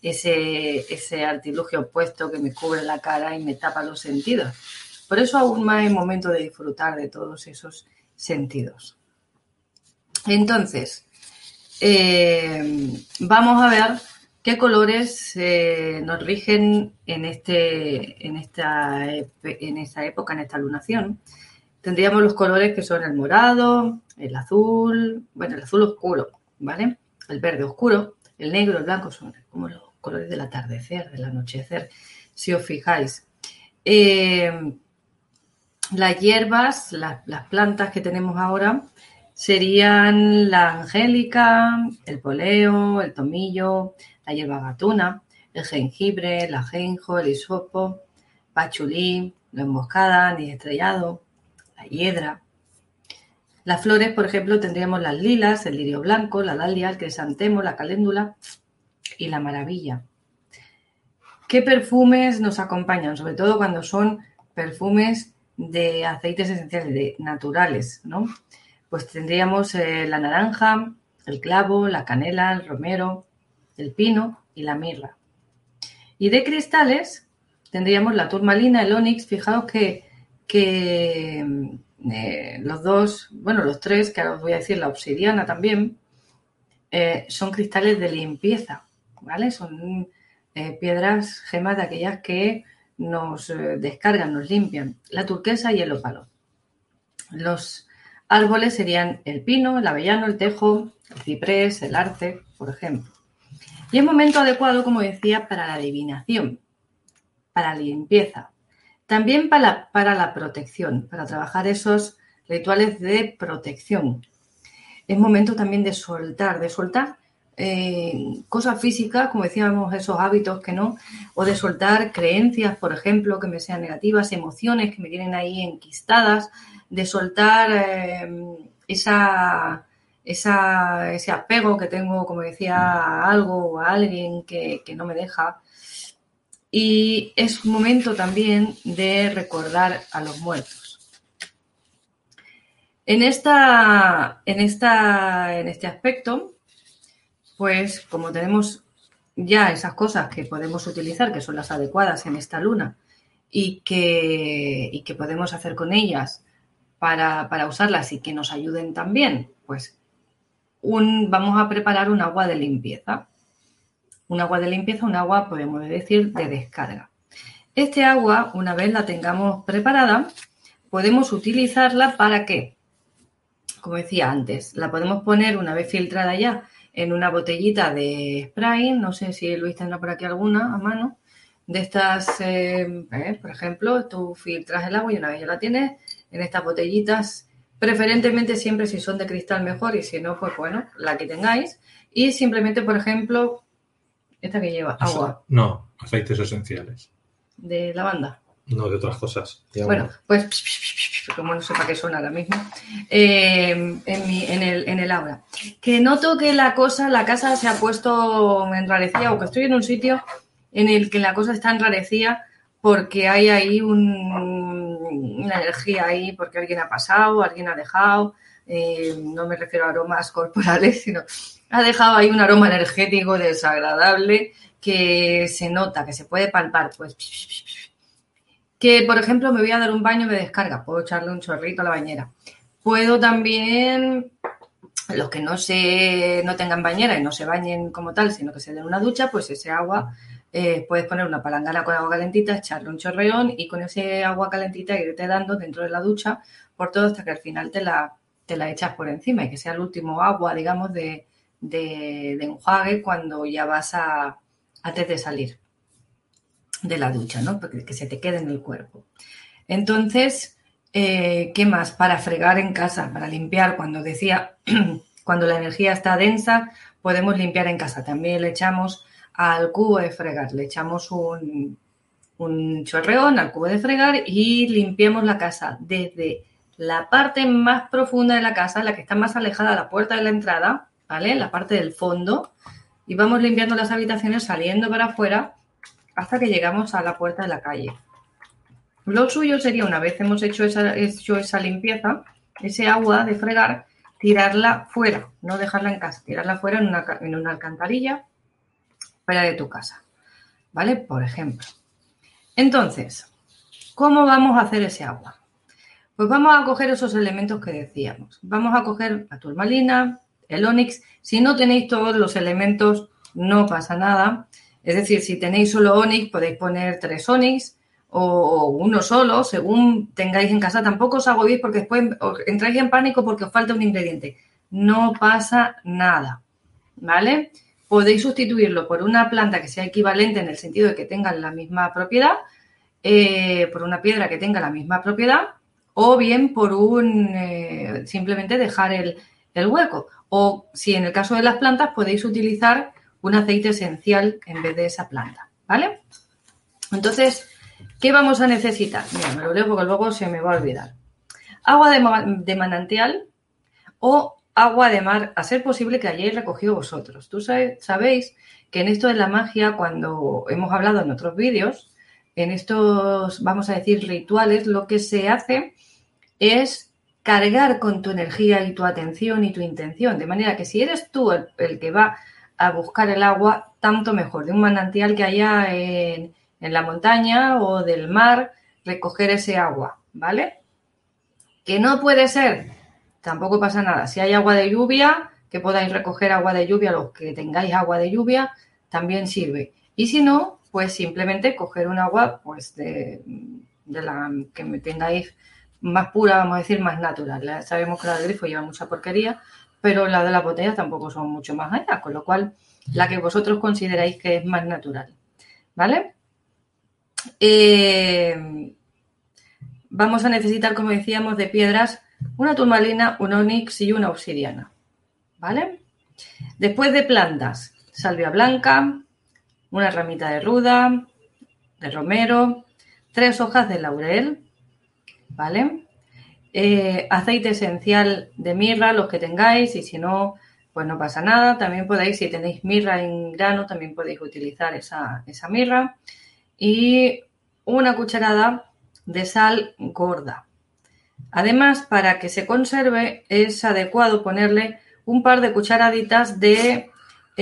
ese artilugio puesto que me cubre la cara y me tapa los sentidos. Por eso aún más es momento de disfrutar de todos esos sentidos. Entonces, vamos a ver qué colores nos rigen en esta época, en esta lunación. Tendríamos los colores que son el morado, el azul, bueno, el azul oscuro, ¿vale? El verde oscuro, el negro, el blanco, son como los colores del atardecer, del anochecer, si os fijáis. Las hierbas, las plantas que tenemos ahora serían la angélica, el poleo, el tomillo, la hierba gatuna, el jengibre, el ajenjo, el hisopo, pachulí, la emboscada, anís estrellado, la hiedra. Las flores, por ejemplo, tendríamos las lilas, el lirio blanco, la dalia, el crisantemo, la caléndula y la maravilla. ¿Qué perfumes nos acompañan? Sobre todo cuando son perfumes de aceites esenciales, naturales, ¿no? Pues tendríamos la naranja, el clavo, la canela, el romero, el pino y la mirra. Y de cristales tendríamos la turmalina, el ónix. Fijaos que los tres, que ahora os voy a decir, la obsidiana también, son cristales de limpieza, ¿vale? Son piedras, gemas de aquellas que nos descargan, nos limpian. La turquesa y el ópalo. Los árboles serían el pino, el avellano, el tejo, el ciprés, el arce, por ejemplo. Y es momento adecuado, como decía, para la adivinación, para la limpieza, también para la protección, para trabajar esos rituales de protección. Es momento también de soltar cosas físicas, como decíamos, esos hábitos que no, o de soltar creencias, por ejemplo, que me sean negativas, emociones que me tienen ahí enquistadas, de soltar ese apego que tengo, como decía, a algo o a alguien que no me deja. Y es momento también de recordar a los muertos. En este aspecto, pues como tenemos ya esas cosas que podemos utilizar, que son las adecuadas en esta luna, y que podemos hacer con ellas para usarlas y que nos ayuden también, pues vamos a preparar un agua de limpieza. Un agua de limpieza, un agua, podemos decir, de descarga. Este agua, una vez la tengamos preparada, podemos utilizarla para ¿qué? Como decía antes, la podemos poner una vez filtrada ya en una botellita de spray, no sé si Luis tendrá por aquí alguna a mano, de estas, por ejemplo, tú filtras el agua y una vez ya la tienes en estas botellitas, preferentemente siempre si son de cristal mejor y si no, pues bueno, la que tengáis. Y simplemente, por ejemplo, esta que lleva agua. No, aceites esenciales. ¿De lavanda? No, de otras cosas. Bueno, pues como no sé para qué suena ahora mismo, en el aura. Que noto que la casa se ha puesto enrarecida o que estoy en un sitio en el que la cosa está enrarecida porque hay ahí una energía ahí, porque alguien ha pasado, alguien ha dejado, no me refiero a aromas corporales, sino ha dejado ahí un aroma energético desagradable que se nota, que se puede palpar, pues que, por ejemplo, me voy a dar un baño de descarga, puedo echarle un chorrito a la bañera. Puedo también, los que no tengan bañera y no se bañen como tal, sino que se den una ducha, pues ese agua, puedes poner una palangana con agua calentita, echarle un chorreón y con ese agua calentita irte dando dentro de la ducha por todo hasta que al final te la echas por encima y que sea el último agua, digamos, de enjuague cuando ya vas antes de salir de la ducha, ¿no? Porque que se te quede en el cuerpo. Entonces, ¿qué más? Para fregar en casa, para limpiar, cuando decía, cuando la energía está densa, podemos limpiar en casa. También le echamos al cubo de fregar, le echamos un chorreón al cubo de fregar y limpiamos la casa desde la parte más profunda de la casa, la que está más alejada de la puerta de la entrada, ¿vale? La parte del fondo, y vamos limpiando las habitaciones saliendo para afuera hasta que llegamos a la puerta de la calle. Lo suyo sería, una vez hemos hecho esa limpieza, ese agua de fregar, tirarla fuera, no dejarla en casa, tirarla fuera en una alcantarilla fuera de tu casa, ¿vale? Por ejemplo. Entonces, ¿cómo vamos a hacer ese agua? Pues vamos a coger esos elementos que decíamos. Vamos a coger la turmalina, el ónix. Si no tenéis todos los elementos, no pasa nada. Es decir, si tenéis solo ónix, podéis poner 3 ónix o uno solo, según tengáis en casa. Tampoco os agobiéis porque después entráis en pánico porque os falta un ingrediente. No pasa nada, ¿vale? Podéis sustituirlo por una planta que sea equivalente en el sentido de que tengan la misma propiedad, por una piedra que tenga la misma propiedad, o bien por simplemente dejar el hueco. O si en el caso de las plantas podéis utilizar un aceite esencial en vez de esa planta, ¿vale? Entonces, ¿qué vamos a necesitar? Mira, me lo leo porque luego se me va a olvidar. Agua de manantial o agua de mar, a ser posible que hayáis recogido vosotros. Tú sabéis que en esto de la magia, cuando hemos hablado en otros vídeos, en estos, vamos a decir, rituales, lo que se hace es cargar con tu energía y tu atención y tu intención, de manera que si eres tú el que va a buscar el agua, tanto mejor, de un manantial que haya en la montaña o del mar, recoger ese agua, ¿vale? Que no puede ser, tampoco pasa nada. Si hay agua de lluvia, que podáis recoger agua de lluvia, los que tengáis agua de lluvia, también sirve. Y si no, pues simplemente coger un agua pues de la que me tengáis más pura, vamos a decir, más natural. Ya sabemos que la del grifo lleva mucha porquería, pero la de las botellas tampoco son mucho más allá, con lo cual la que vosotros consideráis que es más natural, ¿vale? Vamos a necesitar, como decíamos, de piedras una turmalina, un onix y una obsidiana, ¿vale? Después de plantas, salvia blanca, una ramita de ruda, de romero, 3 hojas de laurel, ¿vale? Aceite esencial de mirra, los que tengáis, y si no, pues no pasa nada. También podéis, si tenéis mirra en grano, también podéis utilizar esa mirra. Y una cucharada de sal gorda. Además, para que se conserve, es adecuado ponerle un par de cucharaditas de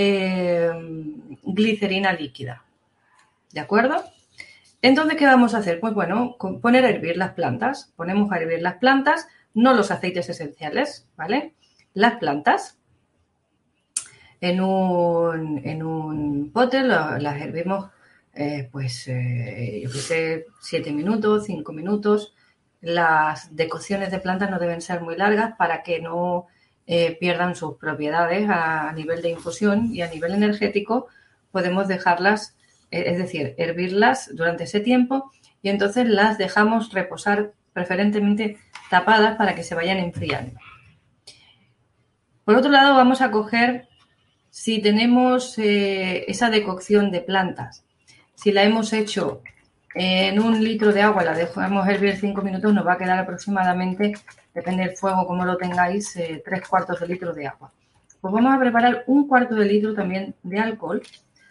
glicerina líquida. ¿De acuerdo? Entonces, ¿qué vamos a hacer? Pues bueno, poner a hervir las plantas. Ponemos a hervir las plantas, no los aceites esenciales, ¿vale? Las plantas en un pote, las hervimos, yo qué sé, 7 minutos, 5 minutos. Las decocciones de plantas no deben ser muy largas para que no pierdan sus propiedades a nivel de infusión, y a nivel energético podemos dejarlas, es decir, hervirlas durante ese tiempo, y entonces las dejamos reposar, preferentemente tapadas, para que se vayan enfriando. Por otro lado, vamos a coger, si tenemos esa decocción de plantas, si la hemos hecho en 1 litro de agua, la dejamos hervir 5 minutos, nos va a quedar aproximadamente, depende del fuego como lo tengáis, 3/4 de litro de agua. Pues vamos a preparar 1/4 de litro también de alcohol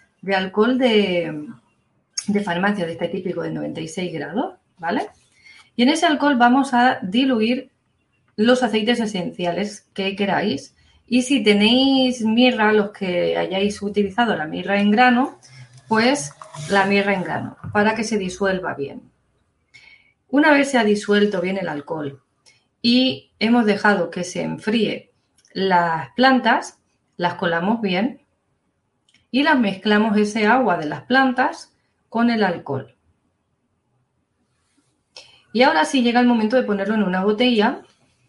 de farmacia, de este típico de 96 grados, ¿vale? Y en ese alcohol vamos a diluir los aceites esenciales que queráis, y si tenéis mirra, los que hayáis utilizado la mirra en grano, pues la mirra en grano, para que se disuelva bien. Una vez se ha disuelto bien el alcohol y hemos dejado que se enfríe las plantas, las colamos bien y las mezclamos, ese agua de las plantas, con el alcohol. Y ahora sí llega el momento de ponerlo en una botella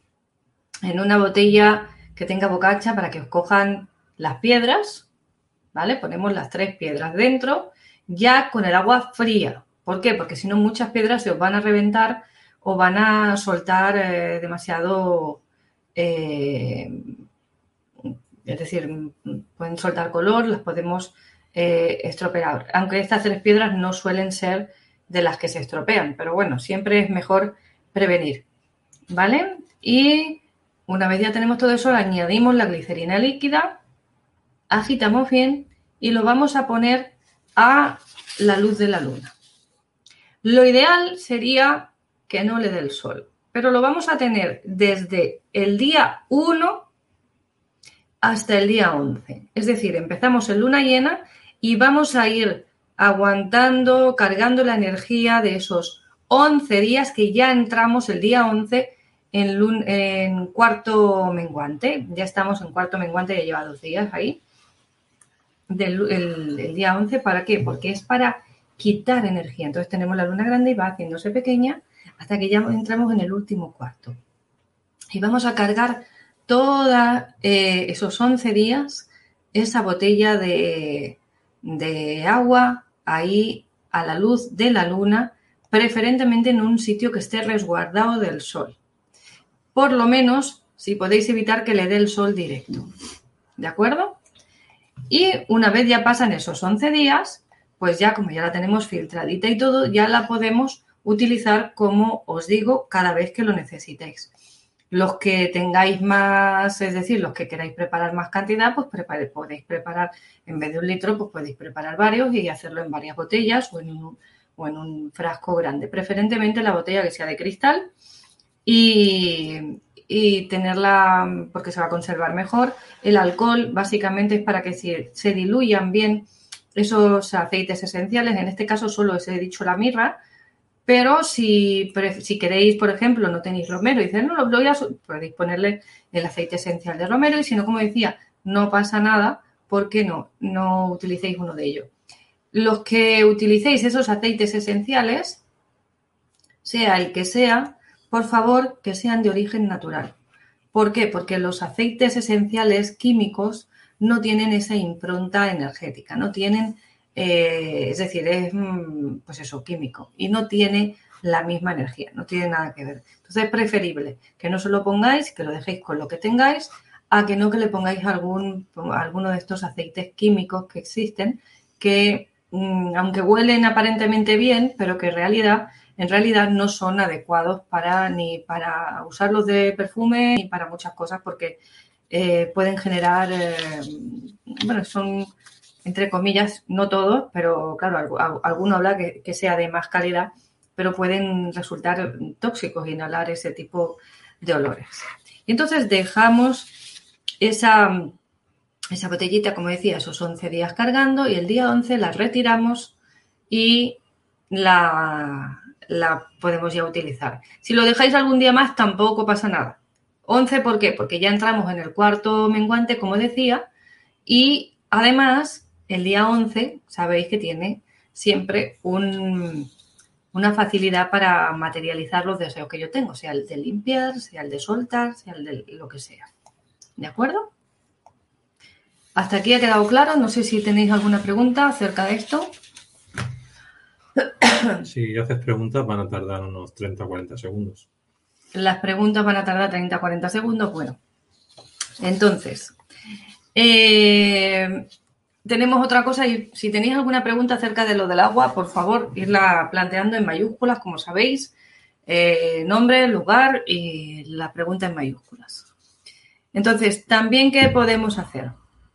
que tenga boca ancha, para que os cojan las piedras, ¿vale? Ponemos las 3 piedras dentro, ya con el agua fría. ¿Por qué? Porque si no, muchas piedras se os van a reventar o van a soltar demasiado, es decir, pueden soltar color, las podemos estropear. Aunque estas 3 piedras no suelen ser de las que se estropean, pero bueno, siempre es mejor prevenir, ¿vale? Y una vez ya tenemos todo eso, le añadimos la glicerina líquida, agitamos bien y lo vamos a poner a la luz de la luna. Lo ideal sería que no le dé el sol, pero lo vamos a tener desde el día 1 hasta el día 11. Es decir, empezamos en luna llena y vamos a ir aguantando, cargando la energía de esos 11 días, que ya entramos el día 11 en cuarto menguante. Ya estamos en cuarto menguante, ya lleva 2 días ahí. El día 11, ¿para qué? Porque es para quitar energía. Entonces tenemos la luna grande y va haciéndose pequeña hasta que ya entramos en el último cuarto. Y vamos a cargar todos esos 11 días esa botella de agua ahí a la luz de la luna, preferentemente en un sitio que esté resguardado del sol. Por lo menos, si podéis evitar que le dé el sol directo. ¿De acuerdo? Y una vez ya pasan esos 11 días, pues ya, como ya la tenemos filtradita y todo, ya la podemos utilizar, como os digo, cada vez que lo necesitéis. Los que tengáis más, es decir, los que queráis preparar más cantidad, pues podéis preparar, en vez de 1 litro, pues podéis preparar varios y hacerlo en varias botellas o en un frasco grande. Preferentemente la botella que sea de cristal, y tenerla, porque se va a conservar mejor. El alcohol básicamente es para que se diluyan bien esos aceites esenciales. En este caso solo os he dicho la mirra, pero si queréis, por ejemplo, no tenéis romero y dices, no, podéis ponerle el aceite esencial de romero, y si no, como decía, no pasa nada porque no utilicéis uno de ellos. los que utilicéis esos aceites esenciales, sea el que sea, por favor, que sean de origen natural. ¿Por qué? Porque los aceites esenciales químicos no tienen esa impronta energética, no tienen, es decir, es, pues eso, químico, y no tiene la misma energía, no tiene nada que ver. Entonces es preferible que no se lo pongáis, que lo dejéis con lo que tengáis, a que no que le pongáis alguno de estos aceites químicos que existen, que aunque huelen aparentemente bien, pero que en realidad no son adecuados ni para usarlos de perfume ni para muchas cosas, porque pueden generar, bueno, son, entre comillas, no todos, pero claro, alguno habla que sea de más calidad, pero pueden resultar tóxicos inhalar ese tipo de olores. Y entonces dejamos esa botellita, como decía, esos 11 días cargando, y el día 11 la retiramos y la podemos ya utilizar. Si lo dejáis algún día más, tampoco pasa nada. 11, ¿por qué? Porque ya entramos en el cuarto menguante, como decía, y además, el día 11, sabéis que tiene siempre una facilidad para materializar los deseos que yo tengo, sea el de limpiar, sea el de soltar, sea el de lo que sea. ¿De acuerdo? Hasta aquí ha quedado claro. No sé si tenéis alguna pregunta acerca de esto. Si haces preguntas van a tardar unos 30 o 40 segundos. Las preguntas van a tardar 30 o 40 segundos. Bueno, entonces, tenemos otra cosa, y si tenéis alguna pregunta acerca de lo del agua, por favor, irla planteando en mayúsculas, como sabéis, nombre, lugar y la pregunta en mayúsculas. Entonces, también, ¿qué podemos hacer?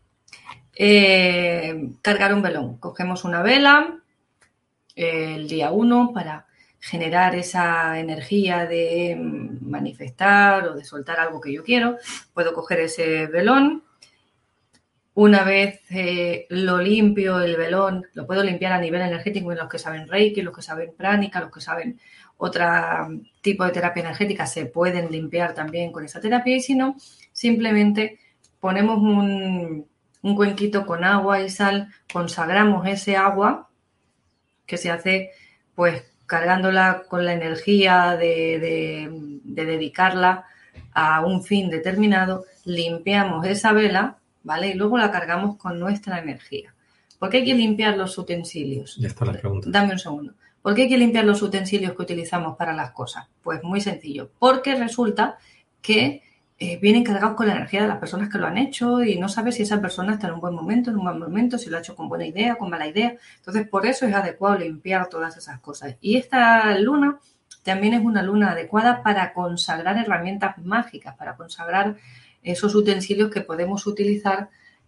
Cargar un velón. Cogemos una vela el día 1 para generar esa energía de manifestar o de soltar algo que yo quiero. Puedo coger ese velón. Una vez lo limpio, el velón, lo puedo limpiar a nivel energético. Los que saben Reiki, los que saben Pránica, los que saben otro tipo de terapia energética se pueden limpiar también con esa terapia, y si no, simplemente ponemos un cuenquito con agua y sal, consagramos ese agua, que se hace pues cargándola con la energía de dedicarla a un fin determinado, limpiamos esa vela, ¿vale? Y luego la cargamos con nuestra energía. ¿Por qué hay que limpiar los utensilios? Ya está la pregunta. Dame un segundo. ¿Por qué hay que limpiar los utensilios que utilizamos para las cosas? Pues muy sencillo. Porque resulta que vienen cargados con la energía de las personas que lo han hecho, y no sabes si esa persona está en un buen momento, en un mal momento, si lo ha hecho con buena idea, con mala idea. Entonces, por eso es adecuado limpiar todas esas cosas. Y esta luna también es una luna adecuada para consagrar herramientas mágicas, para consagrar esos utensilios que podemos utilizar,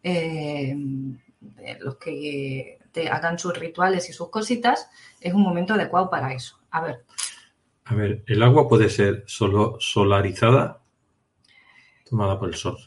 los que te hagan sus rituales y sus cositas. Es un momento adecuado para eso. A ver, ¿el agua puede ser solo solarizada? Tomada por el sol.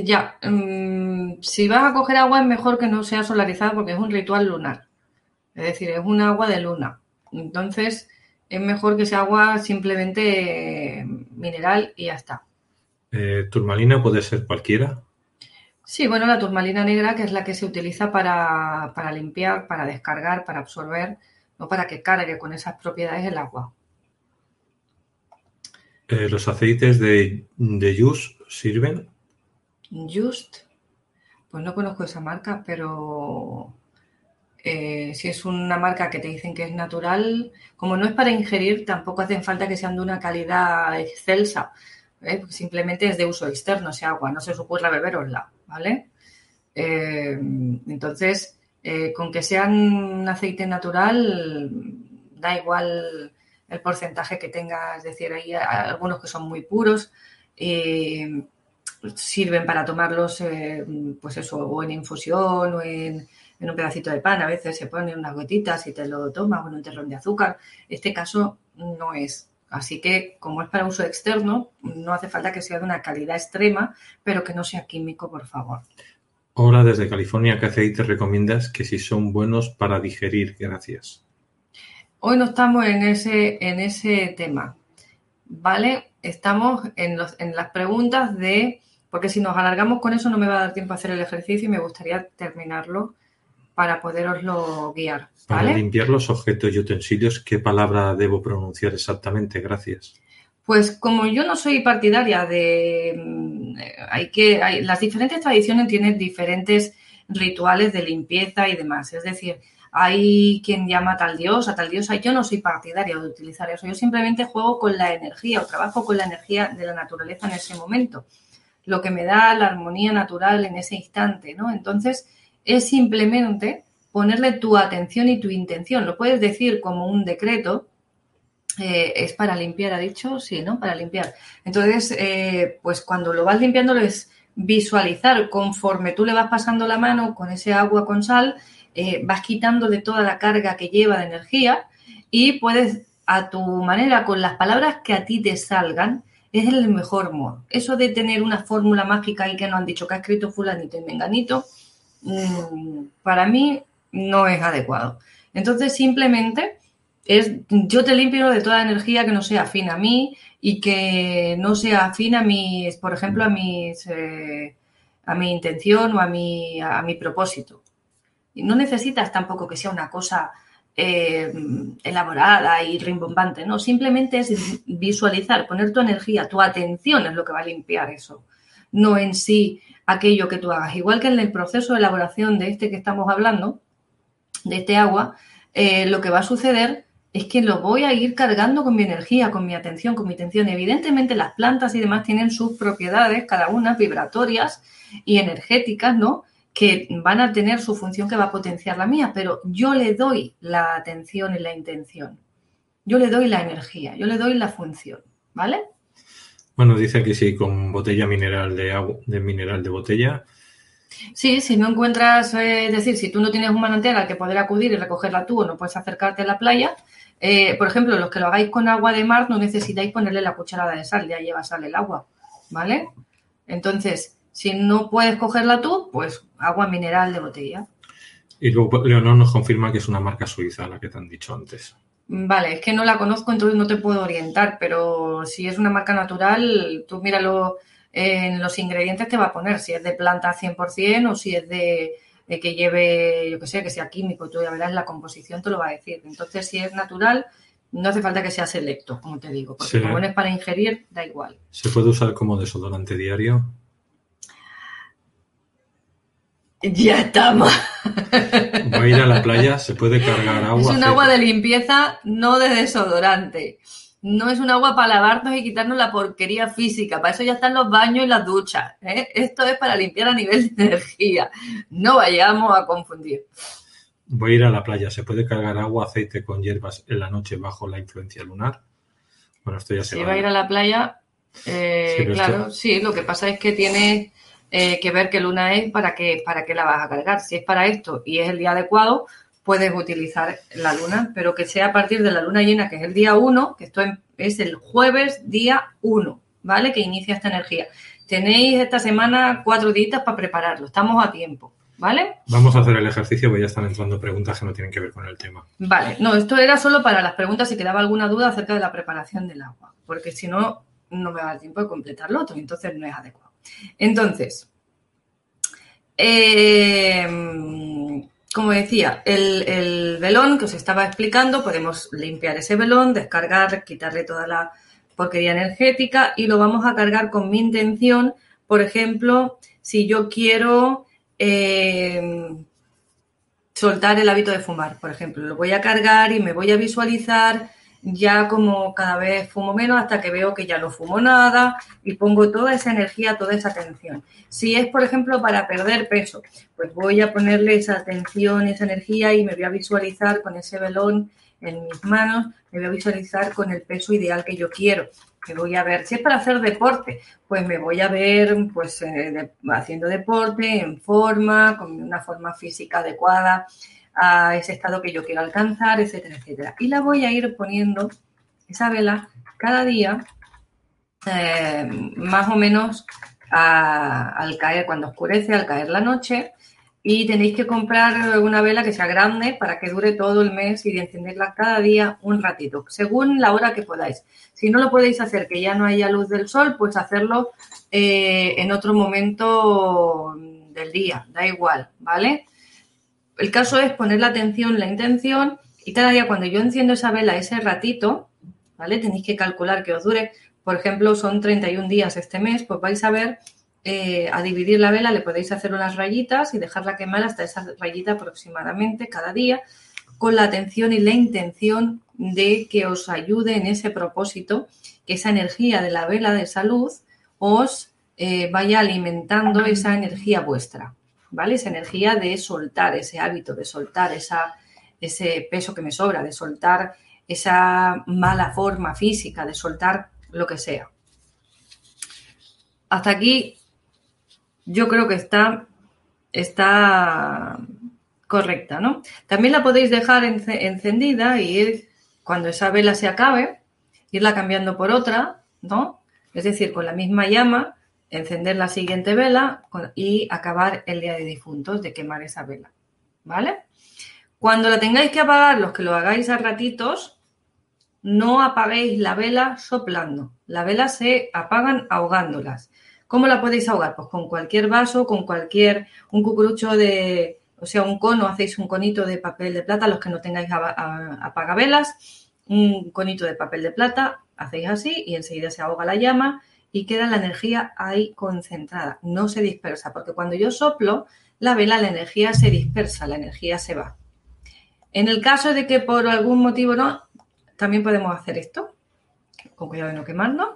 Si vas a coger agua, es mejor que no sea solarizada, porque es un ritual lunar. Es decir, es un agua de luna. Entonces, es mejor que sea agua simplemente mineral y ya está. ¿Turmalina puede ser cualquiera? Sí, bueno, la turmalina negra, que es la que se utiliza para limpiar, para descargar, para absorber, no para que cargue con esas propiedades el agua. ¿Los aceites de Just sirven? Just, pues no conozco esa marca, pero si es una marca que te dicen que es natural, como no es para ingerir, tampoco hacen falta que sean de una calidad excelsa. Simplemente es de uso externo ese agua, no se os ocurra beberosla, ¿vale? Entonces, con que sean aceite natural, da igual el porcentaje que tenga. Es decir, hay algunos que son muy puros, sirven para tomarlos, pues eso, o en infusión o en un pedacito de pan. A veces se ponen unas gotitas y te lo tomas, o en un terrón de azúcar. Este caso no es. Así que, como es para uso externo, no hace falta que sea de una calidad extrema, pero que no sea químico, por favor. Hola, desde California, ¿qué aceites recomiendas que si son buenos para digerir? Gracias. Hoy no estamos en ese tema, ¿vale? Estamos en las preguntas porque si nos alargamos con eso no me va a dar tiempo a hacer el ejercicio y me gustaría terminarlo para poderoslo guiar, Para ¿vale? limpiar los objetos y utensilios, ¿qué palabra debo pronunciar exactamente? Gracias. Pues como yo no soy partidaria de... las diferentes tradiciones tienen diferentes rituales de limpieza y demás. Es decir, hay quien llama a tal dios, a tal diosa. Yo no soy partidaria de utilizar eso. Yo simplemente juego con la energía o trabajo con la energía de la naturaleza en ese momento. Lo que me da la armonía natural en ese instante, ¿no? Entonces, es simplemente ponerle tu atención y tu intención. Lo puedes decir como un decreto. Es para limpiar, ha dicho, sí, ¿no? Para limpiar. Entonces, pues cuando lo vas limpiando es visualizar conforme tú le vas pasando la mano con ese agua con sal, vas quitándole toda la carga que lleva de energía y puedes, a tu manera, con las palabras que a ti te salgan, es el mejor modo. Eso de tener una fórmula mágica y que nos han dicho que ha escrito fulanito y menganito, para mí no es adecuado. Entonces, simplemente yo te limpio de toda energía que no sea afín a mí y que no sea afín a mis, por ejemplo, a mi intención o a mi propósito. Y no necesitas tampoco que sea una cosa elaborada y rimbombante, no, simplemente es visualizar, poner tu energía, tu atención es lo que va a limpiar eso, no en sí aquello que tú hagas. Igual que en el proceso de elaboración de este que estamos hablando, de este agua, lo que va a suceder es que lo voy a ir cargando con mi energía, con mi atención, con mi intención. Evidentemente las plantas y demás tienen sus propiedades, cada una vibratorias y energéticas, ¿no? Que van a tener su función que va a potenciar la mía, pero yo le doy la atención y la intención. Yo le doy la energía, yo le doy la función, ¿vale? Bueno, dice que sí, con botella mineral de agua, de mineral de botella. Sí, si no encuentras, es decir, si tú no tienes un manantial al que poder acudir y recogerla tú o no puedes acercarte a la playa, por ejemplo, los que lo hagáis con agua de mar no necesitáis ponerle la cucharada de sal, ya lleva sal el agua, ¿vale? Entonces, si no puedes cogerla tú, pues agua mineral de botella. Y luego Leonor nos confirma que es una marca suiza, la que te han dicho antes. Vale, es que no la conozco, entonces no te puedo orientar, pero si es una marca natural, tú míralo en los ingredientes, te va a poner si es de planta 100% o si es de que lleve, yo que sé, que sea químico, tú ya verás la composición, te lo va a decir. Entonces, si es natural, no hace falta que sea selecto, como te digo, porque como no es para ingerir, da igual. ¿Se puede usar como desodorante diario? Ya estamos. Va a ir a la playa, se puede cargar agua. Es un agua de limpieza, no de desodorante. No es un agua para lavarnos y quitarnos la porquería física. Para eso ya están los baños y las duchas, ¿eh? Esto es para limpiar a nivel de energía. No vayamos a confundir. Voy a ir a la playa. ¿Se puede cargar agua, aceite con hierbas en la noche bajo la influencia lunar? Bueno, esto ya se va. Si va a ir a la playa, claro, sí. Lo que pasa es que tiene que ver qué luna es para qué la vas a cargar. Si es para esto y es el día adecuado, puedes utilizar la luna, pero que sea a partir de la luna llena, que es el día 1, que esto es el jueves día 1, ¿vale? Que inicia esta energía. Tenéis esta semana 4 días para prepararlo, estamos a tiempo, ¿vale? Vamos a hacer el ejercicio, porque ya están entrando preguntas que no tienen que ver con el tema. Vale, no, esto era solo para las preguntas si quedaba alguna duda acerca de la preparación del agua, porque si no, no me va a dar tiempo de completar lo otro, entonces no es adecuado. Entonces, como decía, el velón que os estaba explicando, podemos limpiar ese velón, descargar, quitarle toda la porquería energética y lo vamos a cargar con mi intención. Por ejemplo, si yo quiero soltar el hábito de fumar, por ejemplo, lo voy a cargar y me voy a visualizar ya como cada vez fumo menos hasta que veo que ya no fumo nada y pongo toda esa energía, toda esa atención. Si es, por ejemplo, para perder peso, pues voy a ponerle esa atención, esa energía y me voy a visualizar con ese velón en mis manos, me voy a visualizar con el peso ideal que yo quiero. Me voy a ver, si es para hacer deporte, pues me voy a ver pues haciendo deporte en forma, con una forma física adecuada a ese estado que yo quiero alcanzar, etcétera, etcétera. Y la voy a ir poniendo, esa vela, cada día, más o menos al caer, cuando oscurece, al caer la noche, y tenéis que comprar una vela que sea grande para que dure todo el mes y de encenderla cada día un ratito, según la hora que podáis. Si no lo podéis hacer, que ya no haya luz del sol, pues hacerlo en otro momento del día, da igual, ¿vale? el caso es poner la atención, la intención, y cada día cuando yo enciendo esa vela ese ratito, ¿vale? Tenéis que calcular que os dure, por ejemplo, son 31 días este mes, pues vais a ver, a dividir la vela le podéis hacer unas rayitas y dejarla quemar hasta esa rayita aproximadamente cada día, con la atención y la intención de que os ayude en ese propósito, que esa energía de la vela de salud os vaya alimentando esa energía vuestra, ¿vale? Esa energía de soltar ese hábito, de soltar ese peso que me sobra, de soltar esa mala forma física, de soltar lo que sea. Hasta aquí yo creo que está correcta, ¿no? También la podéis dejar encendida y ir, cuando esa vela se acabe, irla cambiando por otra, ¿no? Es decir, con la misma llama, encender la siguiente vela y acabar el día de difuntos, de quemar esa vela, ¿vale? Cuando la tengáis que apagar, los que lo hagáis a ratitos, no apaguéis la vela soplando. Las velas se apagan ahogándolas. ¿Cómo la podéis ahogar? Pues con cualquier vaso, con un cucurucho un cono, hacéis un conito de papel de plata, los que no tengáis apagavelas, un conito de papel de plata, hacéis así y enseguida se ahoga la llama y queda la energía ahí concentrada, no se dispersa, porque cuando yo soplo la vela, la energía se dispersa, la energía se va. En el caso de que por algún motivo no, también podemos hacer esto, con cuidado de no quemarnos.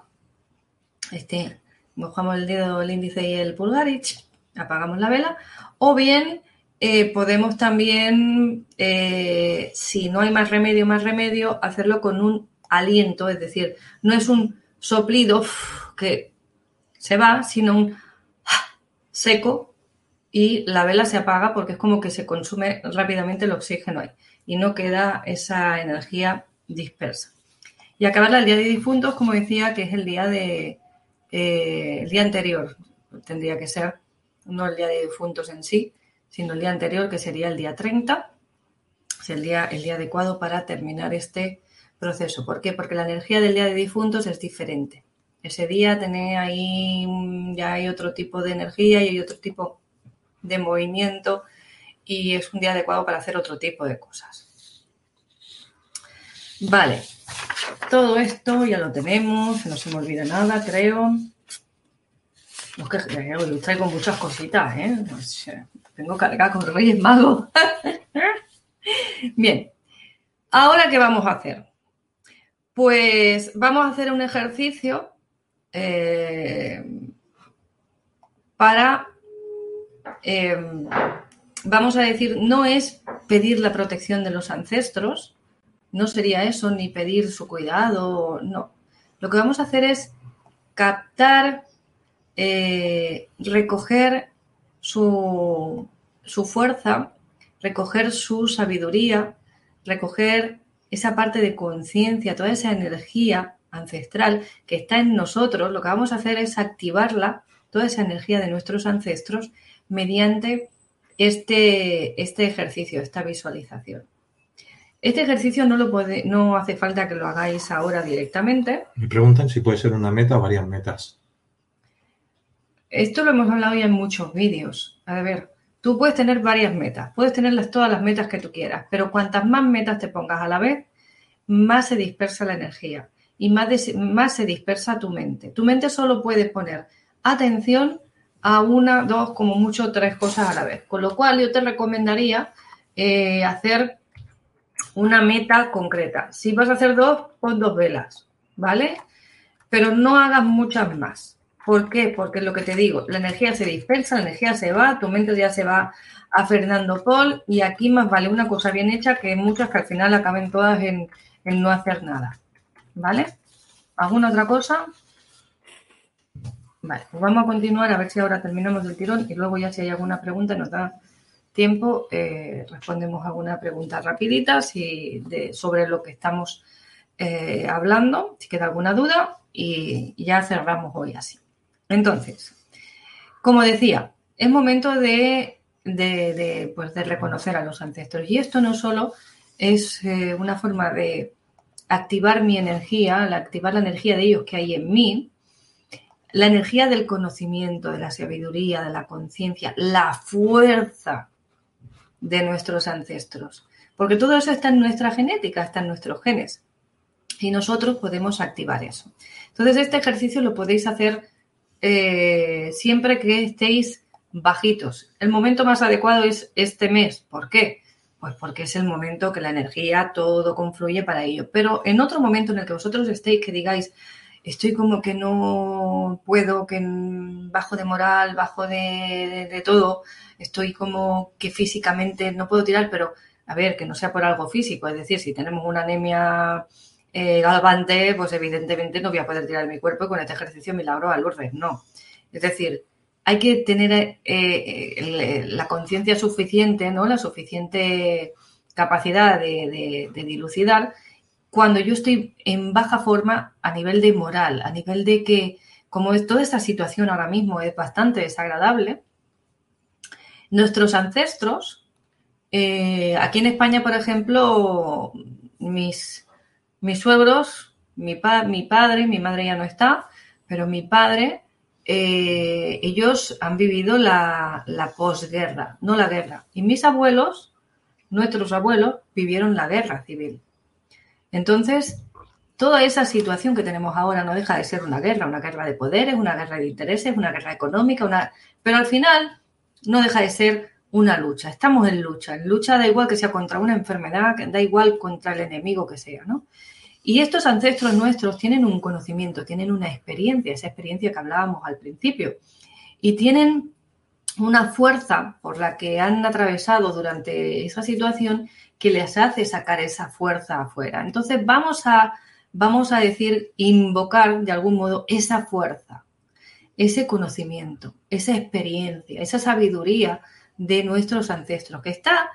Mojamos el dedo, el índice y el pulgar y apagamos la vela. O bien podemos también, si no hay más remedio, hacerlo con un aliento, es decir, no es un soplido que se va, sino un seco y la vela se apaga porque es como que se consume rápidamente el oxígeno ahí y no queda esa energía dispersa. Y acabarla el día de difuntos, como decía, que es el día anterior, tendría que ser, no el día de difuntos en sí, sino el día anterior, que sería el día 30, es el día adecuado para terminar este proceso. ¿Por qué? Porque la energía del día de difuntos es diferente. Ese día tenéis ahí, ya hay otro tipo de energía y hay otro tipo de movimiento y es un día adecuado para hacer otro tipo de cosas. Vale, todo esto ya lo tenemos, no se me olvida nada, creo. Es que os traigo muchas cositas, ¿eh? Pues, tengo cargada con Reyes Magos. Bien, ¿ahora qué vamos a hacer? Pues vamos a hacer un ejercicio para, vamos a decir, no es pedir la protección de los ancestros, no sería eso, ni pedir su cuidado, no. Lo que vamos a hacer es captar, recoger su fuerza, recoger su sabiduría, recoger esa parte de conciencia, toda esa energía ancestral que está en nosotros. Lo que vamos a hacer es activarla, toda esa energía de nuestros ancestros, mediante este ejercicio, esta visualización. Este ejercicio no hace falta que lo hagáis ahora directamente. Me preguntan si puede ser una meta o varias metas. Esto lo hemos hablado ya en muchos vídeos. A ver, tú puedes tener varias metas, puedes tener todas las metas que tú quieras, pero cuantas más metas te pongas a la vez, más se dispersa la energía y más se dispersa tu mente. Tu mente solo puede poner atención a una, dos, como mucho 3 cosas a la vez. Con lo cual yo te recomendaría hacer una meta concreta. Si vas a hacer 2, pon 2 velas, ¿vale? Pero no hagas muchas más. ¿Por qué? Porque lo que te digo, la energía se dispersa, la energía se va, tu mente ya se va a Fernando Pol y aquí más vale una cosa bien hecha que muchas que al final acaben todas en no hacer nada. ¿Vale? ¿Alguna otra cosa? Vale, pues vamos a continuar a ver si ahora terminamos el tirón y luego ya si hay alguna pregunta nos da tiempo, respondemos alguna pregunta rapidita sobre lo que estamos hablando, si queda alguna duda y ya cerramos hoy así. Entonces, como decía, es momento de reconocer a los ancestros y esto no solo es una forma de activar mi energía, activar la energía de ellos que hay en mí, la energía del conocimiento, de la sabiduría, de la conciencia, la fuerza de nuestros ancestros. Porque todo eso está en nuestra genética, está en nuestros genes. Y nosotros podemos activar eso. Entonces, este ejercicio lo podéis hacer siempre que estéis bajitos. El momento más adecuado es este mes. ¿Por qué? Pues porque es el momento que la energía, todo confluye para ello. Pero en otro momento en el que vosotros estéis, que digáis, estoy como que no puedo, que bajo de moral, bajo de todo, estoy como que físicamente no puedo tirar, pero a ver, que no sea por algo físico. Es decir, si tenemos una anemia galvante, pues evidentemente no voy a poder tirar mi cuerpo con este ejercicio milagro a Lourdes, no. Es decir, hay que tener la conciencia suficiente, ¿no? La suficiente capacidad de dilucidar cuando yo estoy en baja forma a nivel de moral, a nivel de que, como toda esta situación ahora mismo es bastante desagradable, nuestros ancestros, aquí en España, por ejemplo, mis suegros, mi padre, mi madre ya no está, pero mi padre, ellos han vivido la posguerra, no la guerra. Y mis abuelos, nuestros abuelos, vivieron la guerra civil. Entonces, toda esa situación que tenemos ahora no deja de ser una guerra de poderes, una guerra de intereses, una guerra económica, pero al final no deja de ser una lucha. Estamos en lucha da igual que sea contra una enfermedad, da igual contra el enemigo que sea, ¿no? Y estos ancestros nuestros tienen un conocimiento, tienen una experiencia, esa experiencia que hablábamos al principio, y tienen una fuerza por la que han atravesado durante esa situación que les hace sacar esa fuerza afuera. Entonces vamos a decir, invocar de algún modo esa fuerza, ese conocimiento, esa experiencia, esa sabiduría de nuestros ancestros que está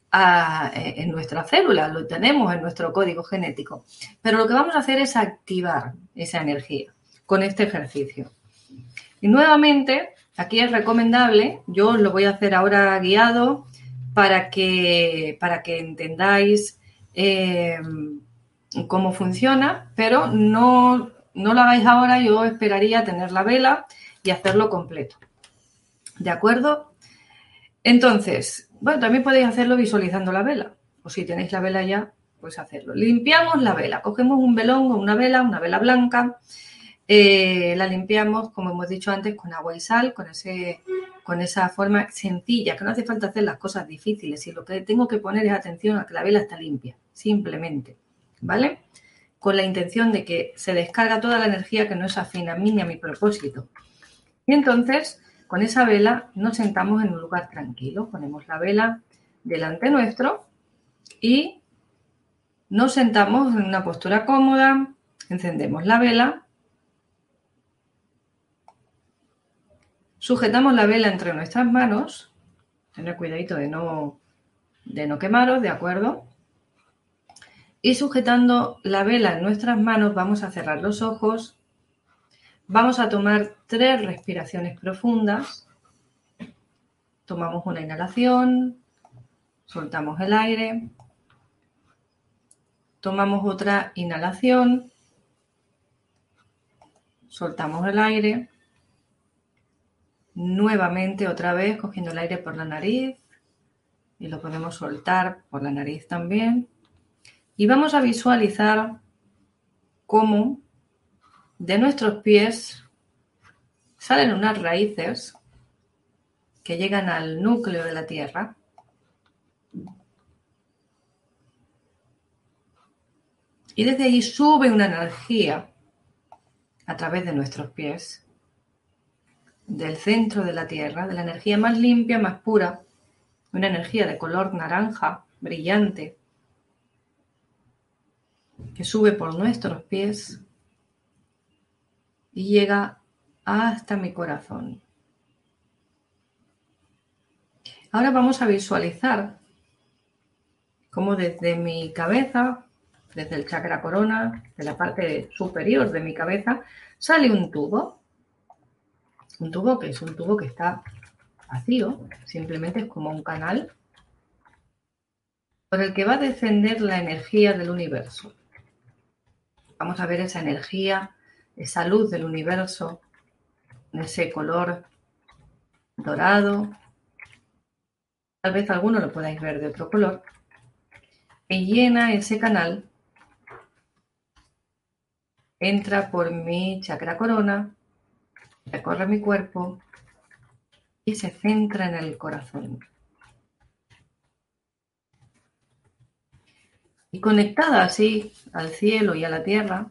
en nuestras células, lo tenemos en nuestro código genético. Pero lo que vamos a hacer es activar esa energía con este ejercicio. Y nuevamente, aquí es recomendable, yo os lo voy a hacer ahora guiado para que entendáis cómo funciona, pero no lo hagáis ahora, yo esperaría tener la vela y hacerlo completo. ¿De acuerdo? Entonces, bueno, también podéis hacerlo visualizando la vela, o si tenéis la vela ya, pues hacerlo. Limpiamos la vela, cogemos un velón o una vela blanca, la limpiamos, como hemos dicho antes, con agua y sal, con esa forma sencilla, que no hace falta hacer las cosas difíciles, y lo que tengo que poner es atención a que la vela está limpia, simplemente, ¿vale? Con la intención de que se descarga toda la energía que no es afín a mí ni a mi propósito. Y entonces, con esa vela nos sentamos en un lugar tranquilo, ponemos la vela delante nuestro y nos sentamos en una postura cómoda, encendemos la vela, sujetamos la vela entre nuestras manos, tener cuidadito de no quemaros, ¿de acuerdo? Y sujetando la vela en nuestras manos vamos a cerrar los ojos, vamos a tomar 3 respiraciones profundas, tomamos una inhalación, soltamos el aire, tomamos otra inhalación, soltamos el aire, nuevamente otra vez cogiendo el aire por la nariz y lo podemos soltar por la nariz también. Y vamos a visualizar cómo de nuestros pies salen unas raíces que llegan al núcleo de la tierra. Y desde ahí sube una energía a través de nuestros pies, del centro de la tierra, de la energía más limpia, más pura, una energía de color naranja, brillante, que sube por nuestros pies y llega hasta mi corazón. Ahora vamos a visualizar cómo desde mi cabeza, desde el chakra corona, de la parte superior de mi cabeza, sale un tubo. Un tubo que es un tubo que está vacío, simplemente es como un canal por el que va a descender la energía del universo. Vamos a ver esa energía, esa luz del universo, en ese color dorado, tal vez alguno lo podáis ver de otro color, y llena ese canal, entra por mi chakra corona, recorre mi cuerpo y se centra en el corazón. Y conectada así al cielo y a la tierra,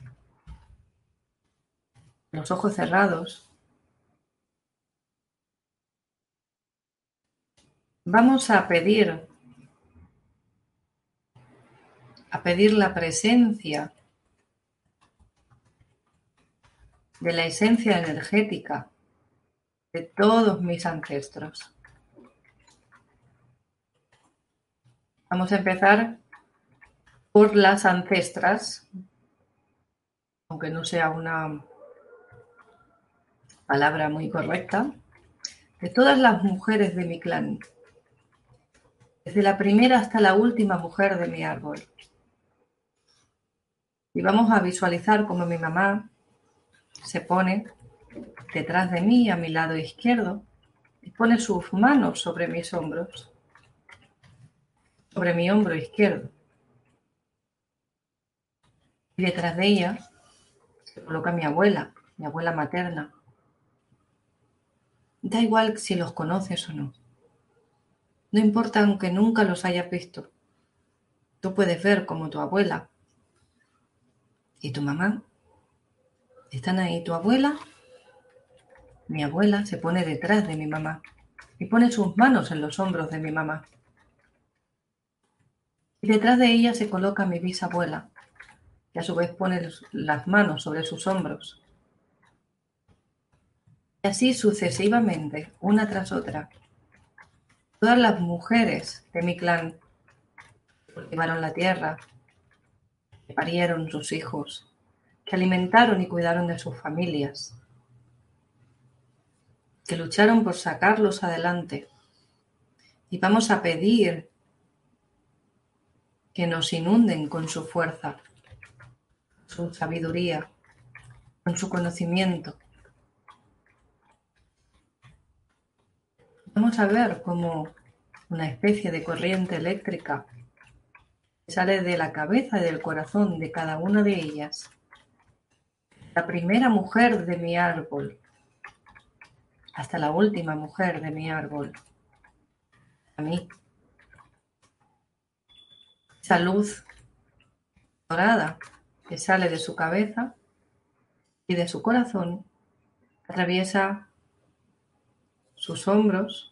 los ojos cerrados, vamos a pedir la presencia de la esencia energética de todos mis ancestros. Vamos a empezar por las ancestras, aunque no sea una palabra muy correcta, de todas las mujeres de mi clan, desde la primera hasta la última mujer de mi árbol. Y vamos a visualizar cómo mi mamá se pone detrás de mí, a mi lado izquierdo, y pone sus manos sobre mis hombros, sobre mi hombro izquierdo. Y detrás de ella se coloca mi abuela materna. Da igual si los conoces o no. No importa aunque nunca los hayas visto. Tú puedes ver cómo tu abuela y tu mamá están ahí. Tu abuela, mi abuela, se pone detrás de mi mamá y pone sus manos en los hombros de mi mamá. Y detrás de ella se coloca mi bisabuela, que a su vez pone las manos sobre sus hombros. Y así sucesivamente, una tras otra. Todas las mujeres de mi clan que cultivaron la tierra, que parieron sus hijos, que alimentaron y cuidaron de sus familias, que lucharon por sacarlos adelante. Y vamos a pedir que nos inunden con su fuerza, su sabiduría, con su conocimiento. Vamos a ver cómo una especie de corriente eléctrica sale de la cabeza y del corazón de cada una de ellas. La primera mujer de mi árbol hasta la última mujer de mi árbol. A mí. Esa luz dorada que sale de su cabeza y de su corazón atraviesa sus hombros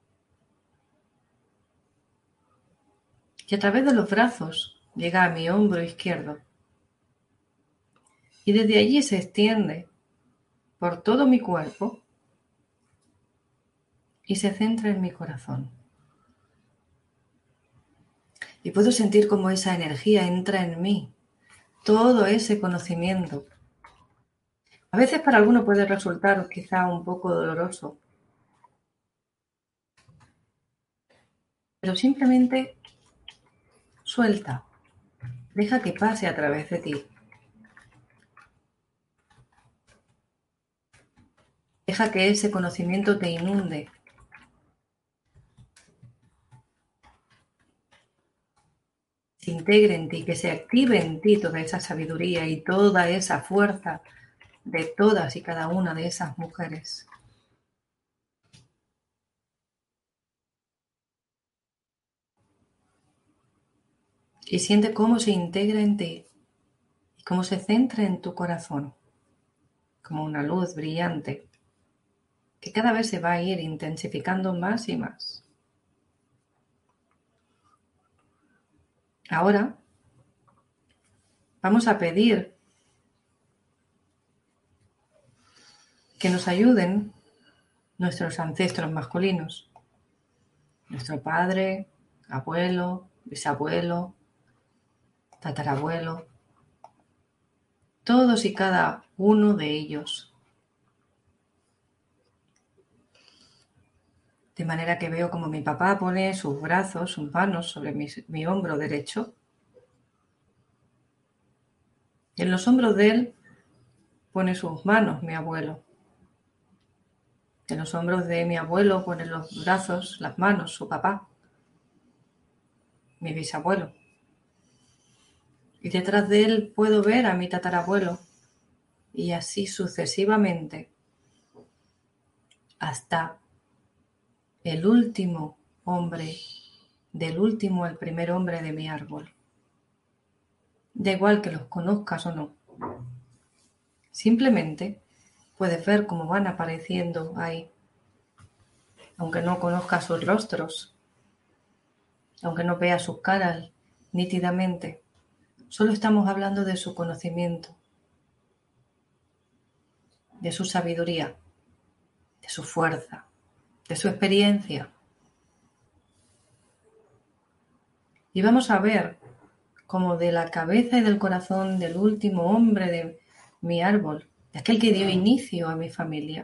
y a través de los brazos llega a mi hombro izquierdo. Y desde allí se extiende por todo mi cuerpo y se centra en mi corazón. Y puedo sentir cómo esa energía entra en mí, todo ese conocimiento. A veces para alguno puede resultar quizá un poco doloroso, pero simplemente suelta, deja que pase a través de ti. Deja que ese conocimiento te inunde. Se integre en ti, que se active en ti toda esa sabiduría y toda esa fuerza de todas y cada una de esas mujeres. Y siente cómo se integra en ti y cómo se centra en tu corazón, como una luz brillante que cada vez se va a ir intensificando más y más. Ahora vamos a pedir que nos ayuden nuestros ancestros masculinos, nuestro padre, abuelo, bisabuelo, tatarabuelo, todos y cada uno de ellos. De manera que veo como mi papá pone sus brazos, sus manos sobre mi hombro derecho. Y en los hombros de él pone sus manos mi abuelo. En los hombros de mi abuelo ponen los brazos, las manos, su papá, mi bisabuelo. Y detrás de él puedo ver a mi tatarabuelo. Y así sucesivamente hasta el último hombre, del último al primer hombre de mi árbol. Da igual que los conozcas o no. Simplemente puedes ver cómo van apareciendo ahí. Aunque no conozcas sus rostros, aunque no veas sus caras nítidamente, solo estamos hablando de su conocimiento, de su sabiduría, de su fuerza, de su experiencia. Y vamos a ver cómo de la cabeza y del corazón del último hombre de mi árbol, de aquel que dio inicio a mi familia,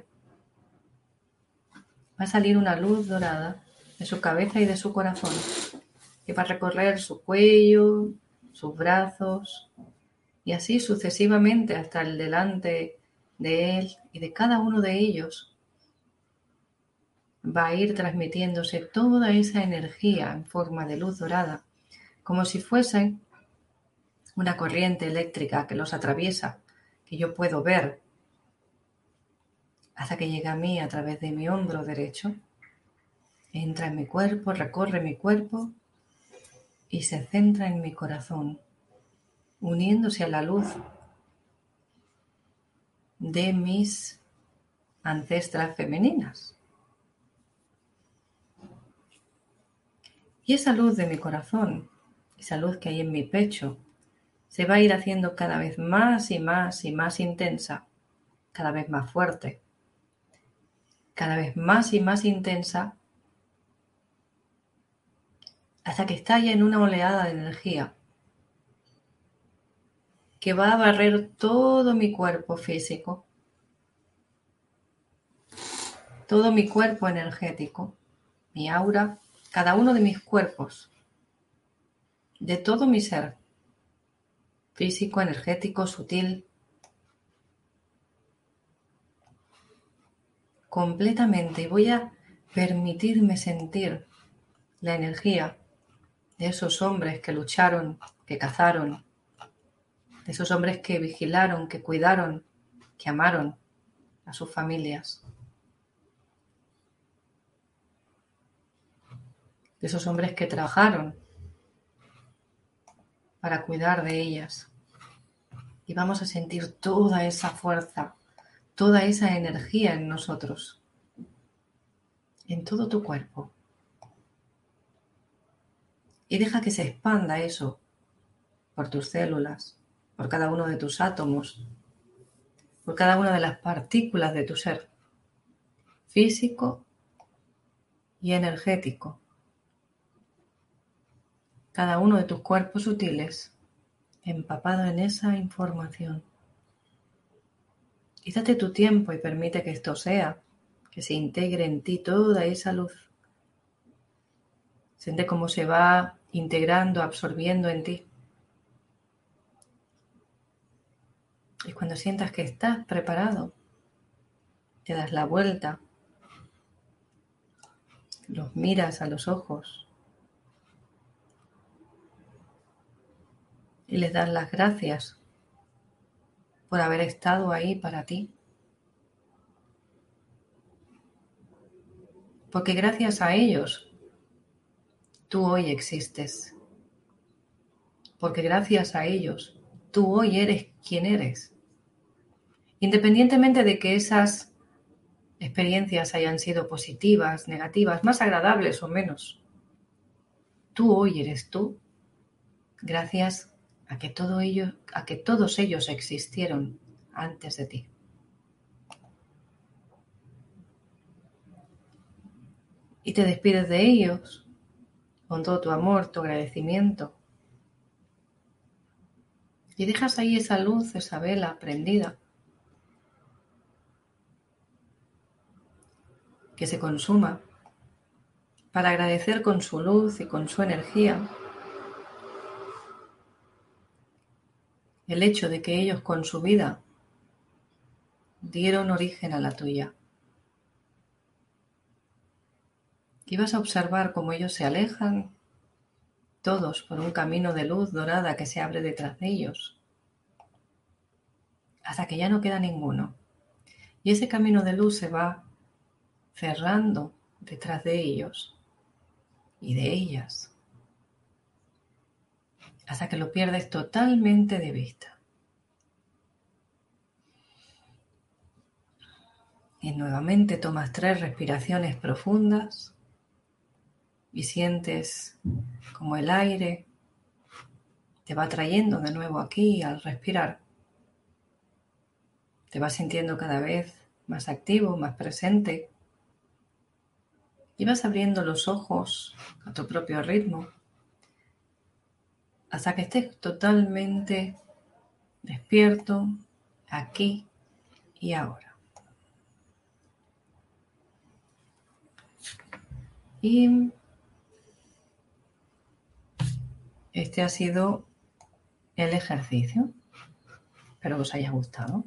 va a salir una luz dorada de su cabeza y de su corazón, que va a recorrer su cuello, sus brazos, y así sucesivamente hasta el delante de él y de cada uno de ellos. Va a ir transmitiéndose toda esa energía en forma de luz dorada, como si fuese una corriente eléctrica que los atraviesa, que yo puedo ver, hasta que llega a mí a través de mi hombro derecho, entra en mi cuerpo, recorre mi cuerpo y se centra en mi corazón, uniéndose a la luz de mis ancestras femeninas. Y esa luz de mi corazón, esa luz que hay en mi pecho, se va a ir haciendo cada vez más y más y más intensa, cada vez más fuerte, cada vez más y más intensa, hasta que estalle en una oleada de energía que va a barrer todo mi cuerpo físico, todo mi cuerpo energético, mi aura, cada uno de mis cuerpos, de todo mi ser, físico, energético, sutil, completamente. Y voy a permitirme sentir la energía de esos hombres que lucharon, que cazaron, de esos hombres que vigilaron, que cuidaron, que amaron a sus familias, de esos hombres que trabajaron para cuidar de ellas. Y vamos a sentir toda esa fuerza, toda esa energía en nosotros, en todo tu cuerpo. Y deja que se expanda eso por tus células, por cada uno de tus átomos, por cada una de las partículas de tu ser, físico y energético. Cada uno de tus cuerpos sutiles empapado en esa información. Y date tu tiempo y permite que esto sea, que se integre en ti toda esa luz. Siente cómo se va integrando, absorbiendo en ti. Y cuando sientas que estás preparado, te das la vuelta, los miras a los ojos y les das las gracias por haber estado ahí para ti. Porque gracias a ellos, tú hoy existes. Porque gracias a ellos, tú hoy eres quien eres. Independientemente de que esas experiencias hayan sido positivas, negativas, más agradables o menos, tú hoy eres tú, gracias a que todos ellos existieron antes de ti. Y te despides de ellos con todo tu amor, tu agradecimiento. Y dejas ahí esa luz, esa vela prendida, que se consuma para agradecer con su luz y con su energía el hecho de que ellos con su vida dieron origen a la tuya. Y vas a observar cómo ellos se alejan, todos por un camino de luz dorada que se abre detrás de ellos, hasta que ya no queda ninguno. Y ese camino de luz se va cerrando detrás de ellos y de ellas, hasta que lo pierdes totalmente de vista. Y nuevamente tomas 3 respiraciones profundas y sientes como el aire te va trayendo de nuevo aquí al respirar. Te vas sintiendo cada vez más activo, más presente. Y vas abriendo los ojos a tu propio ritmo hasta que estés totalmente despierto aquí y ahora. Y este ha sido el ejercicio. Espero que os haya gustado.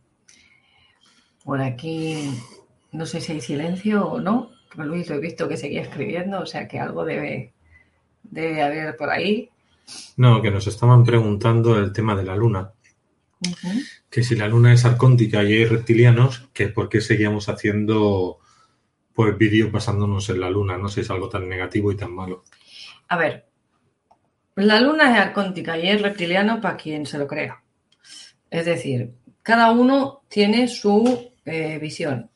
Por aquí no sé si hay silencio o no, porque Luis lo he visto que seguía escribiendo, o sea que algo debe haber por ahí. No, que nos estaban preguntando el tema de la luna. Que si la luna es arcóntica y hay reptilianos, que por qué seguíamos haciendo pues vídeos basándonos en la luna. No sé si es algo tan negativo y tan malo. A ver, la luna es arcóntica y es reptiliano para quien se lo crea. Es decir, cada uno tiene su visión.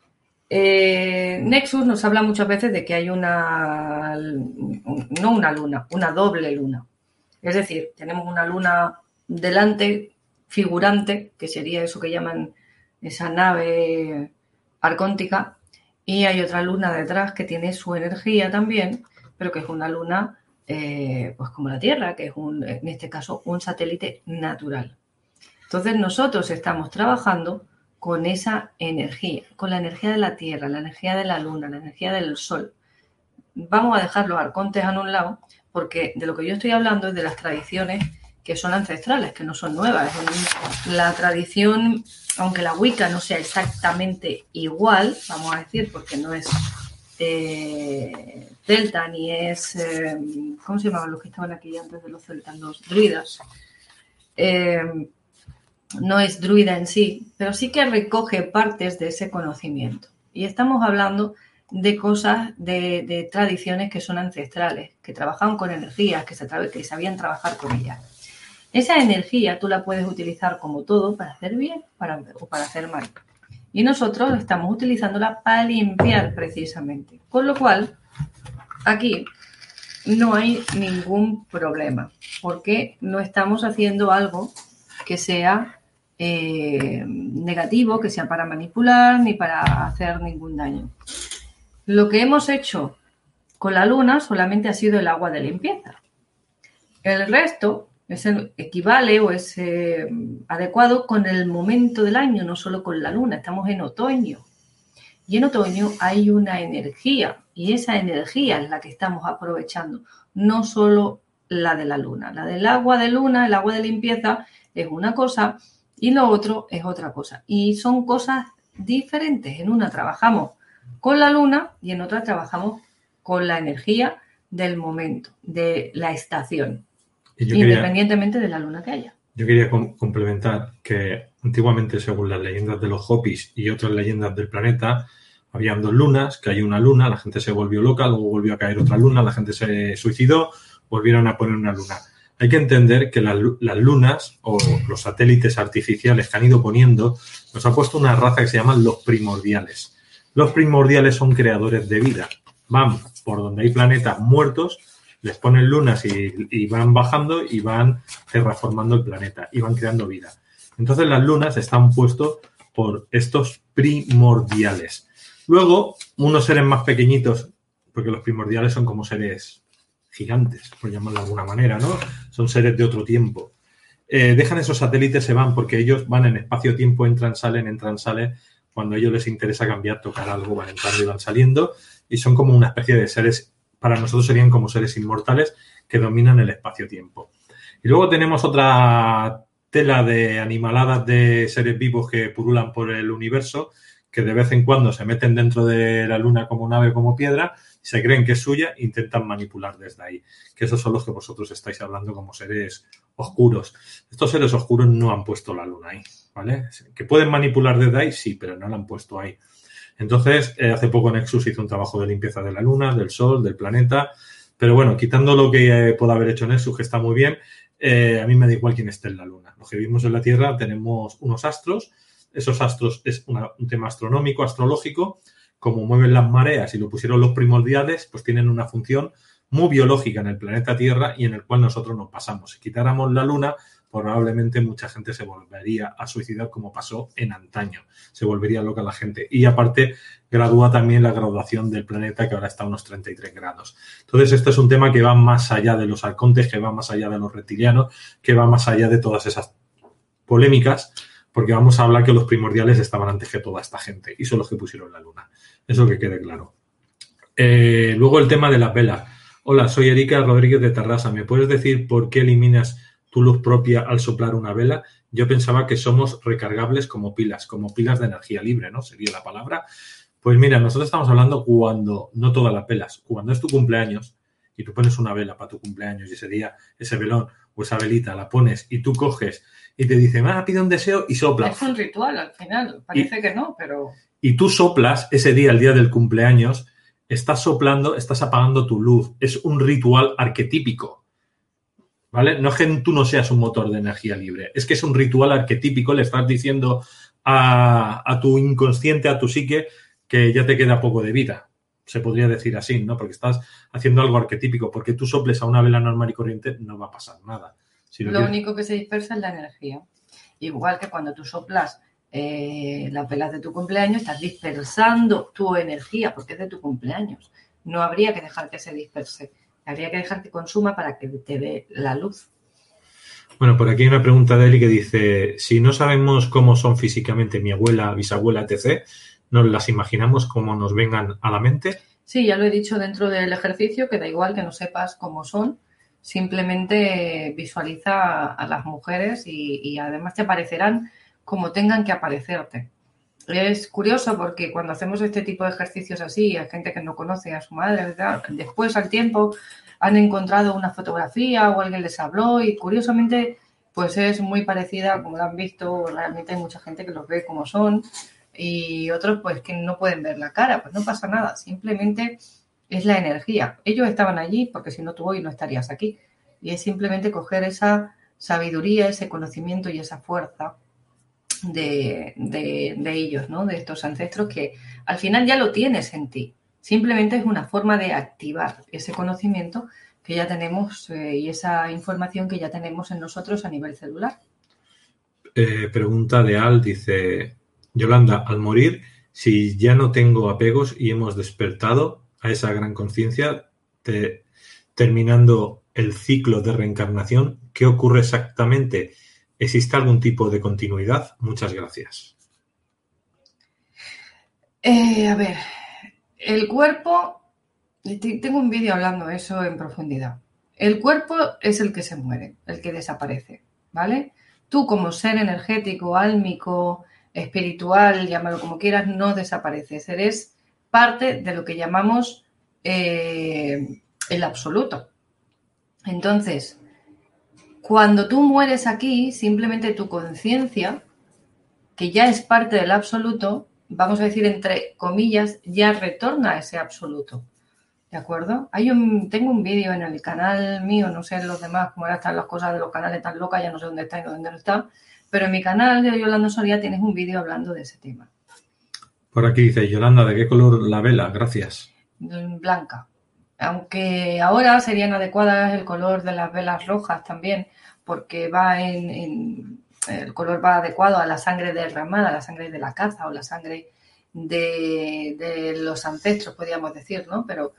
Nexus nos habla muchas veces de que hay una doble luna. Es decir, tenemos una luna delante, figurante, que sería eso que llaman esa nave arcóntica, y hay otra luna detrás que tiene su energía también, pero que es una luna pues como la Tierra, que es en este caso un satélite natural. Entonces nosotros estamos trabajando con esa energía, con la energía de la Tierra, la energía de la Luna, la energía del Sol. Vamos a dejar los arcontes a un lado, porque de lo que yo estoy hablando es de las tradiciones que son ancestrales, que no son nuevas. La tradición, aunque la Wicca no sea exactamente igual, vamos a decir, porque no es celta, ni es... ¿cómo se llamaban los que estaban aquí antes de los celtas? Los druidas. No es druida en sí, pero sí que recoge partes de ese conocimiento. Y estamos hablando de cosas, de tradiciones que son ancestrales, que trabajaban con energías, que sabían trabajar con ellas. Esa energía tú la puedes utilizar como todo para hacer bien o para hacer mal. Y nosotros estamos utilizándola para limpiar precisamente. Con lo cual, aquí no hay ningún problema, porque no estamos haciendo algo que sea negativo, que sea para manipular ni para hacer ningún daño. Lo que hemos hecho con la luna solamente ha sido el agua de limpieza. El resto equivale o es adecuado con el momento del año, no solo con la luna. Estamos en otoño. Y en otoño hay una energía, y esa energía es la que estamos aprovechando, no solo la de la luna. La del agua de luna, el agua de limpieza, es una cosa y lo otro es otra cosa. Y son cosas diferentes. En una trabajamos con la luna y en otra trabajamos con la energía del momento, de la estación, independientemente de la luna que haya. Yo quería complementar que antiguamente, según las leyendas de los Hopis y otras leyendas del planeta, habían 2 lunas, que hay una luna, la gente se volvió loca, luego volvió a caer otra luna, la gente se suicidó, volvieron a poner una luna. Hay que entender que las lunas o los satélites artificiales que han ido poniendo nos ha puesto una raza que se llaman los primordiales. Los primordiales son creadores de vida. Van por donde hay planetas muertos, les ponen lunas y van bajando y van terraformando el planeta y van creando vida. Entonces las lunas están puestos por estos primordiales. Luego, unos seres más pequeñitos, porque los primordiales son como seres gigantes, por llamarlo de alguna manera, ¿no? Son seres de otro tiempo. Dejan esos satélites, se van, porque ellos van en espacio-tiempo, entran, salen. Cuando a ellos les interesa cambiar, tocar algo, van entrando y van saliendo. Y son como una especie de seres, para nosotros serían como seres inmortales que dominan el espacio-tiempo. Y luego tenemos otra tela de animaladas de seres vivos que purulan por el universo, que de vez en cuando se meten dentro de la luna como nave, como piedra, se creen que es suya e intentan manipular desde ahí. Que esos son los que vosotros estáis hablando como seres oscuros. Estos seres oscuros no han puesto la luna ahí, ¿vale? Que pueden manipular desde ahí, sí, pero no la han puesto ahí. Entonces, hace poco Nexus hizo un trabajo de limpieza de la luna, del sol, del planeta, pero bueno, quitando lo que pueda haber hecho Nexus, que está muy bien, a mí me da igual quién esté en la luna. Los que vivimos en la Tierra tenemos unos astros, esos astros es un tema astronómico, astrológico, como mueven las mareas y lo pusieron los primordiales, pues tienen una función muy biológica en el planeta Tierra y en el cual nosotros nos pasamos. Si quitáramos la luna, probablemente mucha gente se volvería a suicidar como pasó en antaño. Se volvería loca la gente. Y aparte, gradúa también la graduación del planeta, que ahora está a unos 33 grados. Entonces, este es un tema que va más allá de los arcontes, que va más allá de los reptilianos, que va más allá de todas esas polémicas, porque vamos a hablar que los primordiales estaban antes que toda esta gente y son los que pusieron la luna. Eso que quede claro. Luego el tema de las velas. Hola, soy Erika Rodríguez de Tarrasa. ¿Me puedes decir por qué eliminas tu luz propia al soplar una vela? Yo pensaba que somos recargables como pilas de energía libre, ¿no? Sería la palabra. Pues mira, nosotros estamos hablando cuando, no todas las velas, cuando es tu cumpleaños y tú pones una vela para tu cumpleaños y ese día, ese velón o esa velita la pones y tú coges y te dicen, pide un deseo y soplas. Es un ritual al final, parece que no, pero... Y tú soplas ese día, el día del cumpleaños, estás soplando, estás apagando tu luz. Es un ritual arquetípico, ¿vale? No es que tú no seas un motor de energía libre, es que es un ritual arquetípico, le estás diciendo a tu inconsciente, a tu psique, que ya te queda poco de vida. Se podría decir así, ¿no? Porque estás haciendo algo arquetípico, porque tú soples a una vela normal y corriente, no va a pasar nada. Si lo único que se dispersa es la energía. Igual que cuando tú soplas las velas de tu cumpleaños, estás dispersando tu energía porque es de tu cumpleaños. No habría que dejar que se disperse. Habría que dejar que consuma para que te dé la luz. Bueno, por aquí hay una pregunta de Eli que dice, si no sabemos cómo son físicamente mi abuela, bisabuela, etc., ¿nos las imaginamos como nos vengan a la mente? Sí, ya lo he dicho dentro del ejercicio, que da igual que no sepas cómo son. Simplemente visualiza a las mujeres y además te aparecerán como tengan que aparecerte. Es curioso porque cuando hacemos este tipo de ejercicios así, hay gente que no conoce a su madre, ¿verdad? Después al tiempo han encontrado una fotografía o alguien les habló y curiosamente pues es muy parecida como lo han visto. Realmente hay mucha gente que los ve como son y otros pues que no pueden ver la cara. Pues no pasa nada, simplemente es la energía. Ellos estaban allí porque si no tú hoy no estarías aquí. Y es simplemente coger esa sabiduría, ese conocimiento y esa fuerza de ellos, ¿no? De estos ancestros que al final ya lo tienes en ti. Simplemente es una forma de activar ese conocimiento que ya tenemos y esa información que ya tenemos en nosotros a nivel celular. Pregunta de Al, dice, Yolanda, al morir, si ya no tengo apegos y hemos despertado a esa gran conciencia, terminando el ciclo de reencarnación, ¿qué ocurre exactamente? ¿Existe algún tipo de continuidad? Muchas gracias. A ver, el cuerpo, tengo un vídeo hablando de eso en profundidad. El cuerpo es el que se muere, el que desaparece, ¿vale? Tú como ser energético, álmico, espiritual, llámalo como quieras, no desapareces. Eres parte de lo que llamamos el absoluto. Entonces, cuando tú mueres aquí, simplemente tu conciencia, que ya es parte del absoluto, vamos a decir entre comillas, ya retorna a ese absoluto. ¿De acuerdo? Tengo un vídeo en el canal mío, no sé en los demás cómo están las cosas de los canales tan locas, ya no sé dónde está y dónde no está, pero en mi canal de Yolanda Soria tienes un vídeo hablando de ese tema. Por aquí dice, Yolanda, ¿de qué color la vela? Gracias. Blanca. Aunque ahora serían adecuadas el color de las velas rojas también, porque va el color va adecuado a la sangre derramada, a la sangre de la caza o la sangre de los ancestros, podríamos decir, ¿no? Pero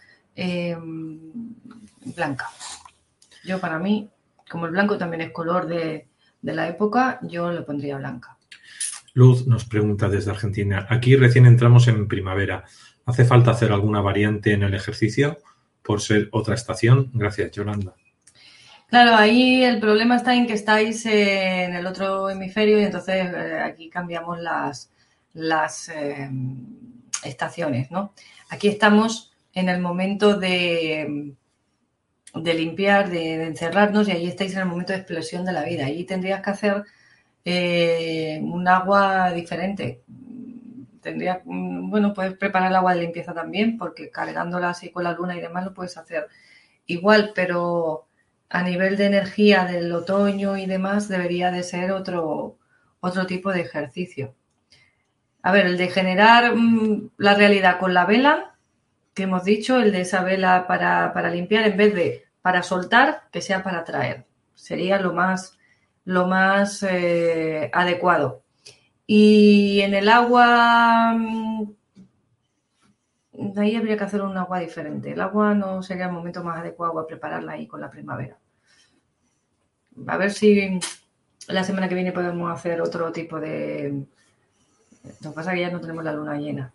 blanca. Yo para mí, como el blanco también es color de la época, yo le pondría blanca. Luz nos pregunta desde Argentina, aquí recién entramos en primavera, ¿hace falta hacer alguna variante en el ejercicio por ser otra estación? Gracias, Yolanda. Claro, ahí el problema está en que estáis en el otro hemisferio y entonces aquí cambiamos las estaciones, ¿no? Aquí estamos en el momento de limpiar, de encerrarnos, y ahí estáis en el momento de explosión de la vida. Allí tendrías que hacer un agua diferente. Bueno, puedes preparar el agua de limpieza también, porque cargándola así con la luna y demás lo puedes hacer igual, pero a nivel de energía del otoño y demás debería de ser otro tipo de ejercicio. A ver, el de generar la realidad con la vela, que hemos dicho, el de esa vela para limpiar, en vez de para soltar, que sea para atraer. Sería lo más adecuado. Y en el agua, ahí habría que hacer un agua diferente. El agua no sería el momento más adecuado a prepararla ahí con la primavera. A ver si la semana que viene podemos hacer otro tipo de... Lo que pasa es que ya no tenemos la luna llena.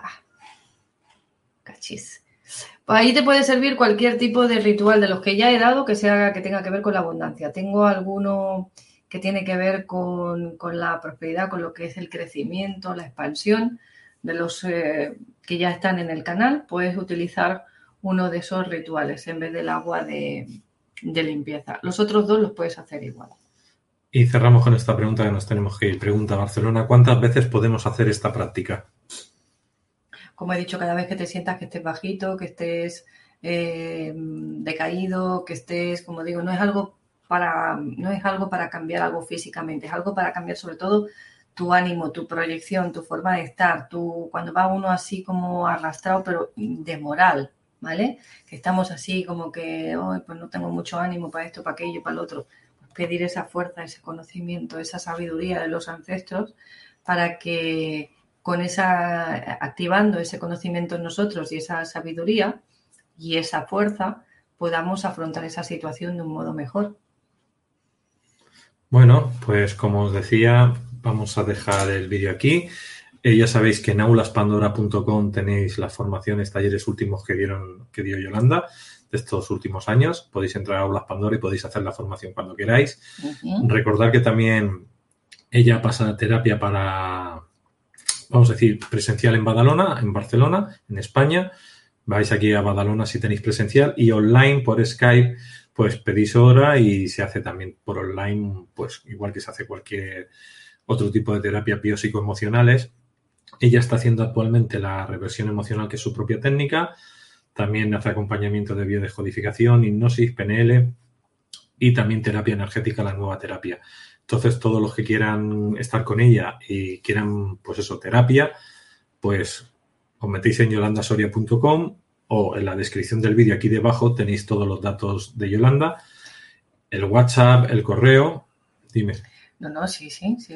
Cachis. Pues ahí te puede servir cualquier tipo de ritual de los que ya he dado que tenga que ver con la abundancia. Tengo alguno que tiene que ver con la prosperidad, con lo que es el crecimiento, la expansión de los que ya están en el canal. Puedes utilizar uno de esos rituales en vez del agua de limpieza. Los otros dos los puedes hacer igual. Y cerramos con esta pregunta que nos tenemos que ir. Pregunta Barcelona, ¿cuántas veces podemos hacer esta práctica? Como he dicho, cada vez que te sientas que estés bajito, que estés decaído, que estés, como digo, no es algo para cambiar algo físicamente, es algo para cambiar sobre todo tu ánimo, tu proyección, tu forma de estar, cuando va uno así como arrastrado, pero de moral, ¿vale? Que estamos así como que, oh, pues no tengo mucho ánimo para esto, para aquello, para lo otro. Pues pedir esa fuerza, ese conocimiento, esa sabiduría de los ancestros para que activando ese conocimiento en nosotros y esa sabiduría y esa fuerza, podamos afrontar esa situación de un modo mejor. Bueno, pues como os decía, vamos a dejar el vídeo aquí. Ya sabéis que en aulaspandora.com tenéis las formaciones, talleres últimos que dio Yolanda de estos últimos años. Podéis entrar a Aulas Pandora y podéis hacer la formación cuando queráis. Recordad que también ella pasa terapia para, vamos a decir, presencial en Badalona, en Barcelona, en España. Vais aquí a Badalona si tenéis presencial, y online por Skype, pues pedís hora y se hace también por online, pues igual que se hace cualquier otro tipo de terapia biopsicoemocionales. Ella está haciendo actualmente la reversión emocional, que es su propia técnica. También hace acompañamiento de biodescodificación, hipnosis, PNL y también terapia energética, la nueva terapia. Entonces, todos los que quieran estar con ella y quieran, pues eso, terapia, pues os metéis en yolandasoria.com o en la descripción del vídeo aquí debajo tenéis todos los datos de Yolanda, el WhatsApp, el correo. Dime. No, sí.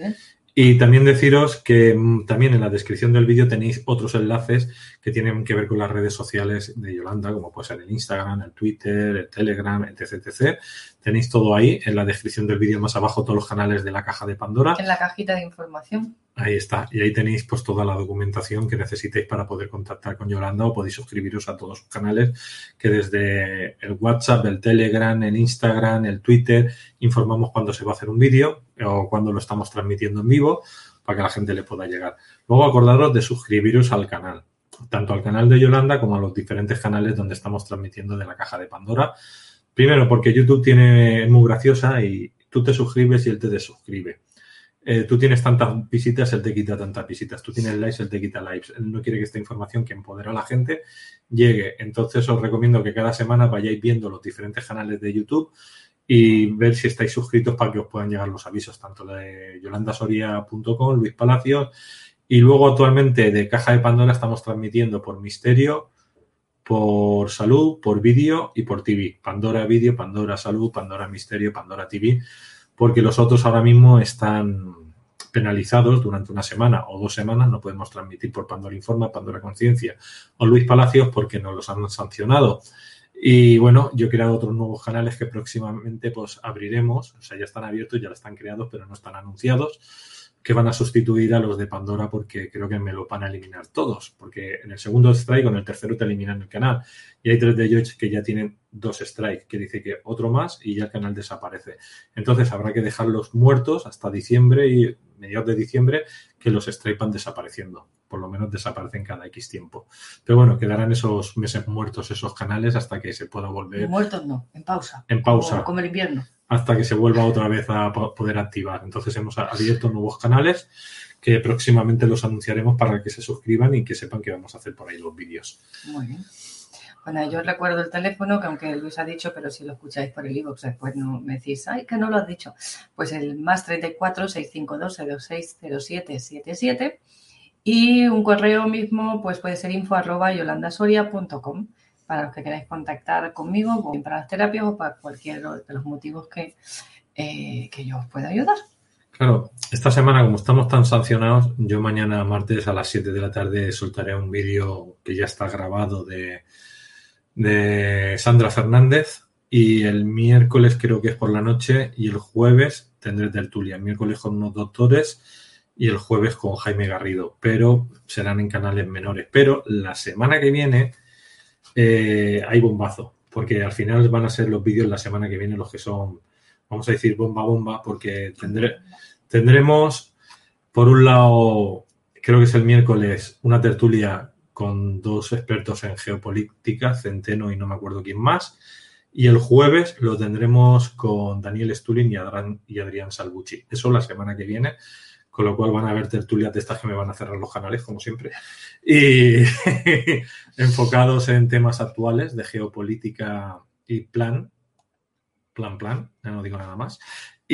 Y también deciros que también en la descripción del vídeo tenéis otros enlaces que tienen que ver con las redes sociales de Yolanda, como puede ser el Instagram, el Twitter, el Telegram, etc. Tenéis todo ahí en la descripción del vídeo, más abajo todos los canales de la caja de Pandora. En la cajita de información. Ahí está. Y ahí tenéis pues toda la documentación que necesitéis para poder contactar con Yolanda, o podéis suscribiros a todos sus canales, que desde el WhatsApp, el Telegram, el Instagram, el Twitter, informamos cuando se va a hacer un vídeo o cuando lo estamos transmitiendo en vivo para que la gente le pueda llegar. Luego acordaros de suscribiros al canal, tanto al canal de Yolanda como a los diferentes canales donde estamos transmitiendo de la caja de Pandora. Primero porque YouTube es muy graciosa y tú te suscribes y él te desuscribe. Tú tienes tantas visitas, él te quita tantas visitas. Tú tienes likes, él te quita likes. Él no quiere que esta información que empodera a la gente llegue. Entonces os recomiendo que cada semana vayáis viendo los diferentes canales de YouTube y ver si estáis suscritos para que os puedan llegar los avisos, tanto de yolandasoria.com, Luis Palacios, y luego actualmente de Caja de Pandora estamos transmitiendo por Misterio, por Salud, por Vídeo y por TV. Pandora Vídeo, Pandora Salud, Pandora Misterio, Pandora TV, porque los otros ahora mismo están penalizados durante una semana o 2 semanas. No podemos transmitir por Pandora Informa, Pandora Conciencia o Luis Palacios porque nos los han sancionado. Y bueno, yo he creado otros nuevos canales que próximamente pues abriremos. O sea, ya están abiertos, ya están creados, pero no están anunciados, que van a sustituir a los de Pandora, porque creo que me lo van a eliminar todos, porque en el segundo strike o en el tercero te eliminan el canal, y hay 3 de ellos que ya tienen 2 strikes, que dice que otro más y ya el canal desaparece. Entonces habrá que dejarlos muertos hasta diciembre y mediados de diciembre, que los strikes van desapareciendo. Por lo menos desaparecen cada X tiempo. Pero bueno, quedarán esos meses muertos esos canales hasta que se pueda volver. Muertos no, en pausa. En pausa. Como el invierno. Hasta que se vuelva otra vez a poder activar. Entonces hemos abierto nuevos canales que próximamente los anunciaremos para que se suscriban y que sepan que vamos a hacer por ahí los vídeos. Muy bien. Bueno, yo recuerdo el teléfono, que aunque Luis ha dicho, pero si lo escucháis por el iVoox, después no me decís, ay, que no lo has dicho. Pues el +34 652 06 07 77 y un correo mismo, pues puede ser info@yolandasoria.com para los que queráis contactar conmigo, o bien para las terapias o para cualquiera de los motivos que yo os pueda ayudar. Claro, esta semana, como estamos tan sancionados, yo mañana martes a las 7 de la tarde soltaré un vídeo que ya está grabado de Sandra Fernández, y el miércoles creo que es por la noche y el jueves tendré tertulia. El miércoles con unos doctores y el jueves con Jaime Garrido, pero serán en canales menores. Pero la semana que viene hay bombazo, porque al final van a ser los vídeos la semana que viene los que son, vamos a decir, bomba, porque tendremos, por un lado, creo que es el miércoles, una tertulia con 2 expertos en geopolítica, Centeno y no me acuerdo quién más, y el jueves lo tendremos con Daniel Stulin y Adrián Salvucci. Eso la semana que viene, con lo cual van a haber tertulias de estas que me van a cerrar los canales, como siempre, y enfocados en temas actuales de geopolítica y plan, ya no digo nada más.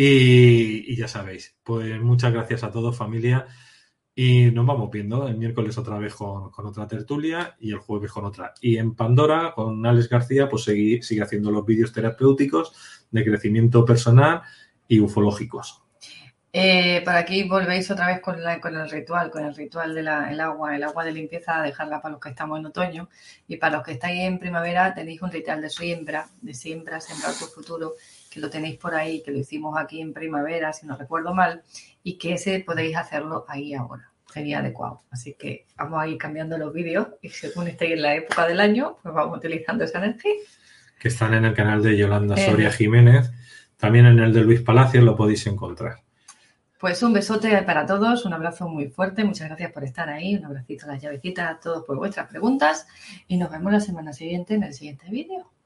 Y ya sabéis, pues muchas gracias a todos, familia, y nos vamos viendo el miércoles otra vez con otra tertulia y el jueves con otra. Y en Pandora, con Alex García, pues sigue haciendo los vídeos terapéuticos de crecimiento personal y ufológicos. Por aquí volvéis otra vez con el ritual del agua de limpieza, dejarla para los que estamos en otoño, y para los que estáis en primavera tenéis un ritual de siembra, sembrar tu futuro, que lo tenéis por ahí, que lo hicimos aquí en primavera, si no recuerdo mal, y que ese podéis hacerlo ahí ahora. Sería adecuado. Así que vamos a ir cambiando los vídeos y según estéis en la época del año, pues vamos utilizando esa energía. Que están en el canal de Yolanda Soria Jiménez, también en el de Luis Palacios lo podéis encontrar. Pues un besote para todos, un abrazo muy fuerte, muchas gracias por estar ahí, un abracito a las llavecitas, a todos por vuestras preguntas y nos vemos la semana siguiente en el siguiente vídeo.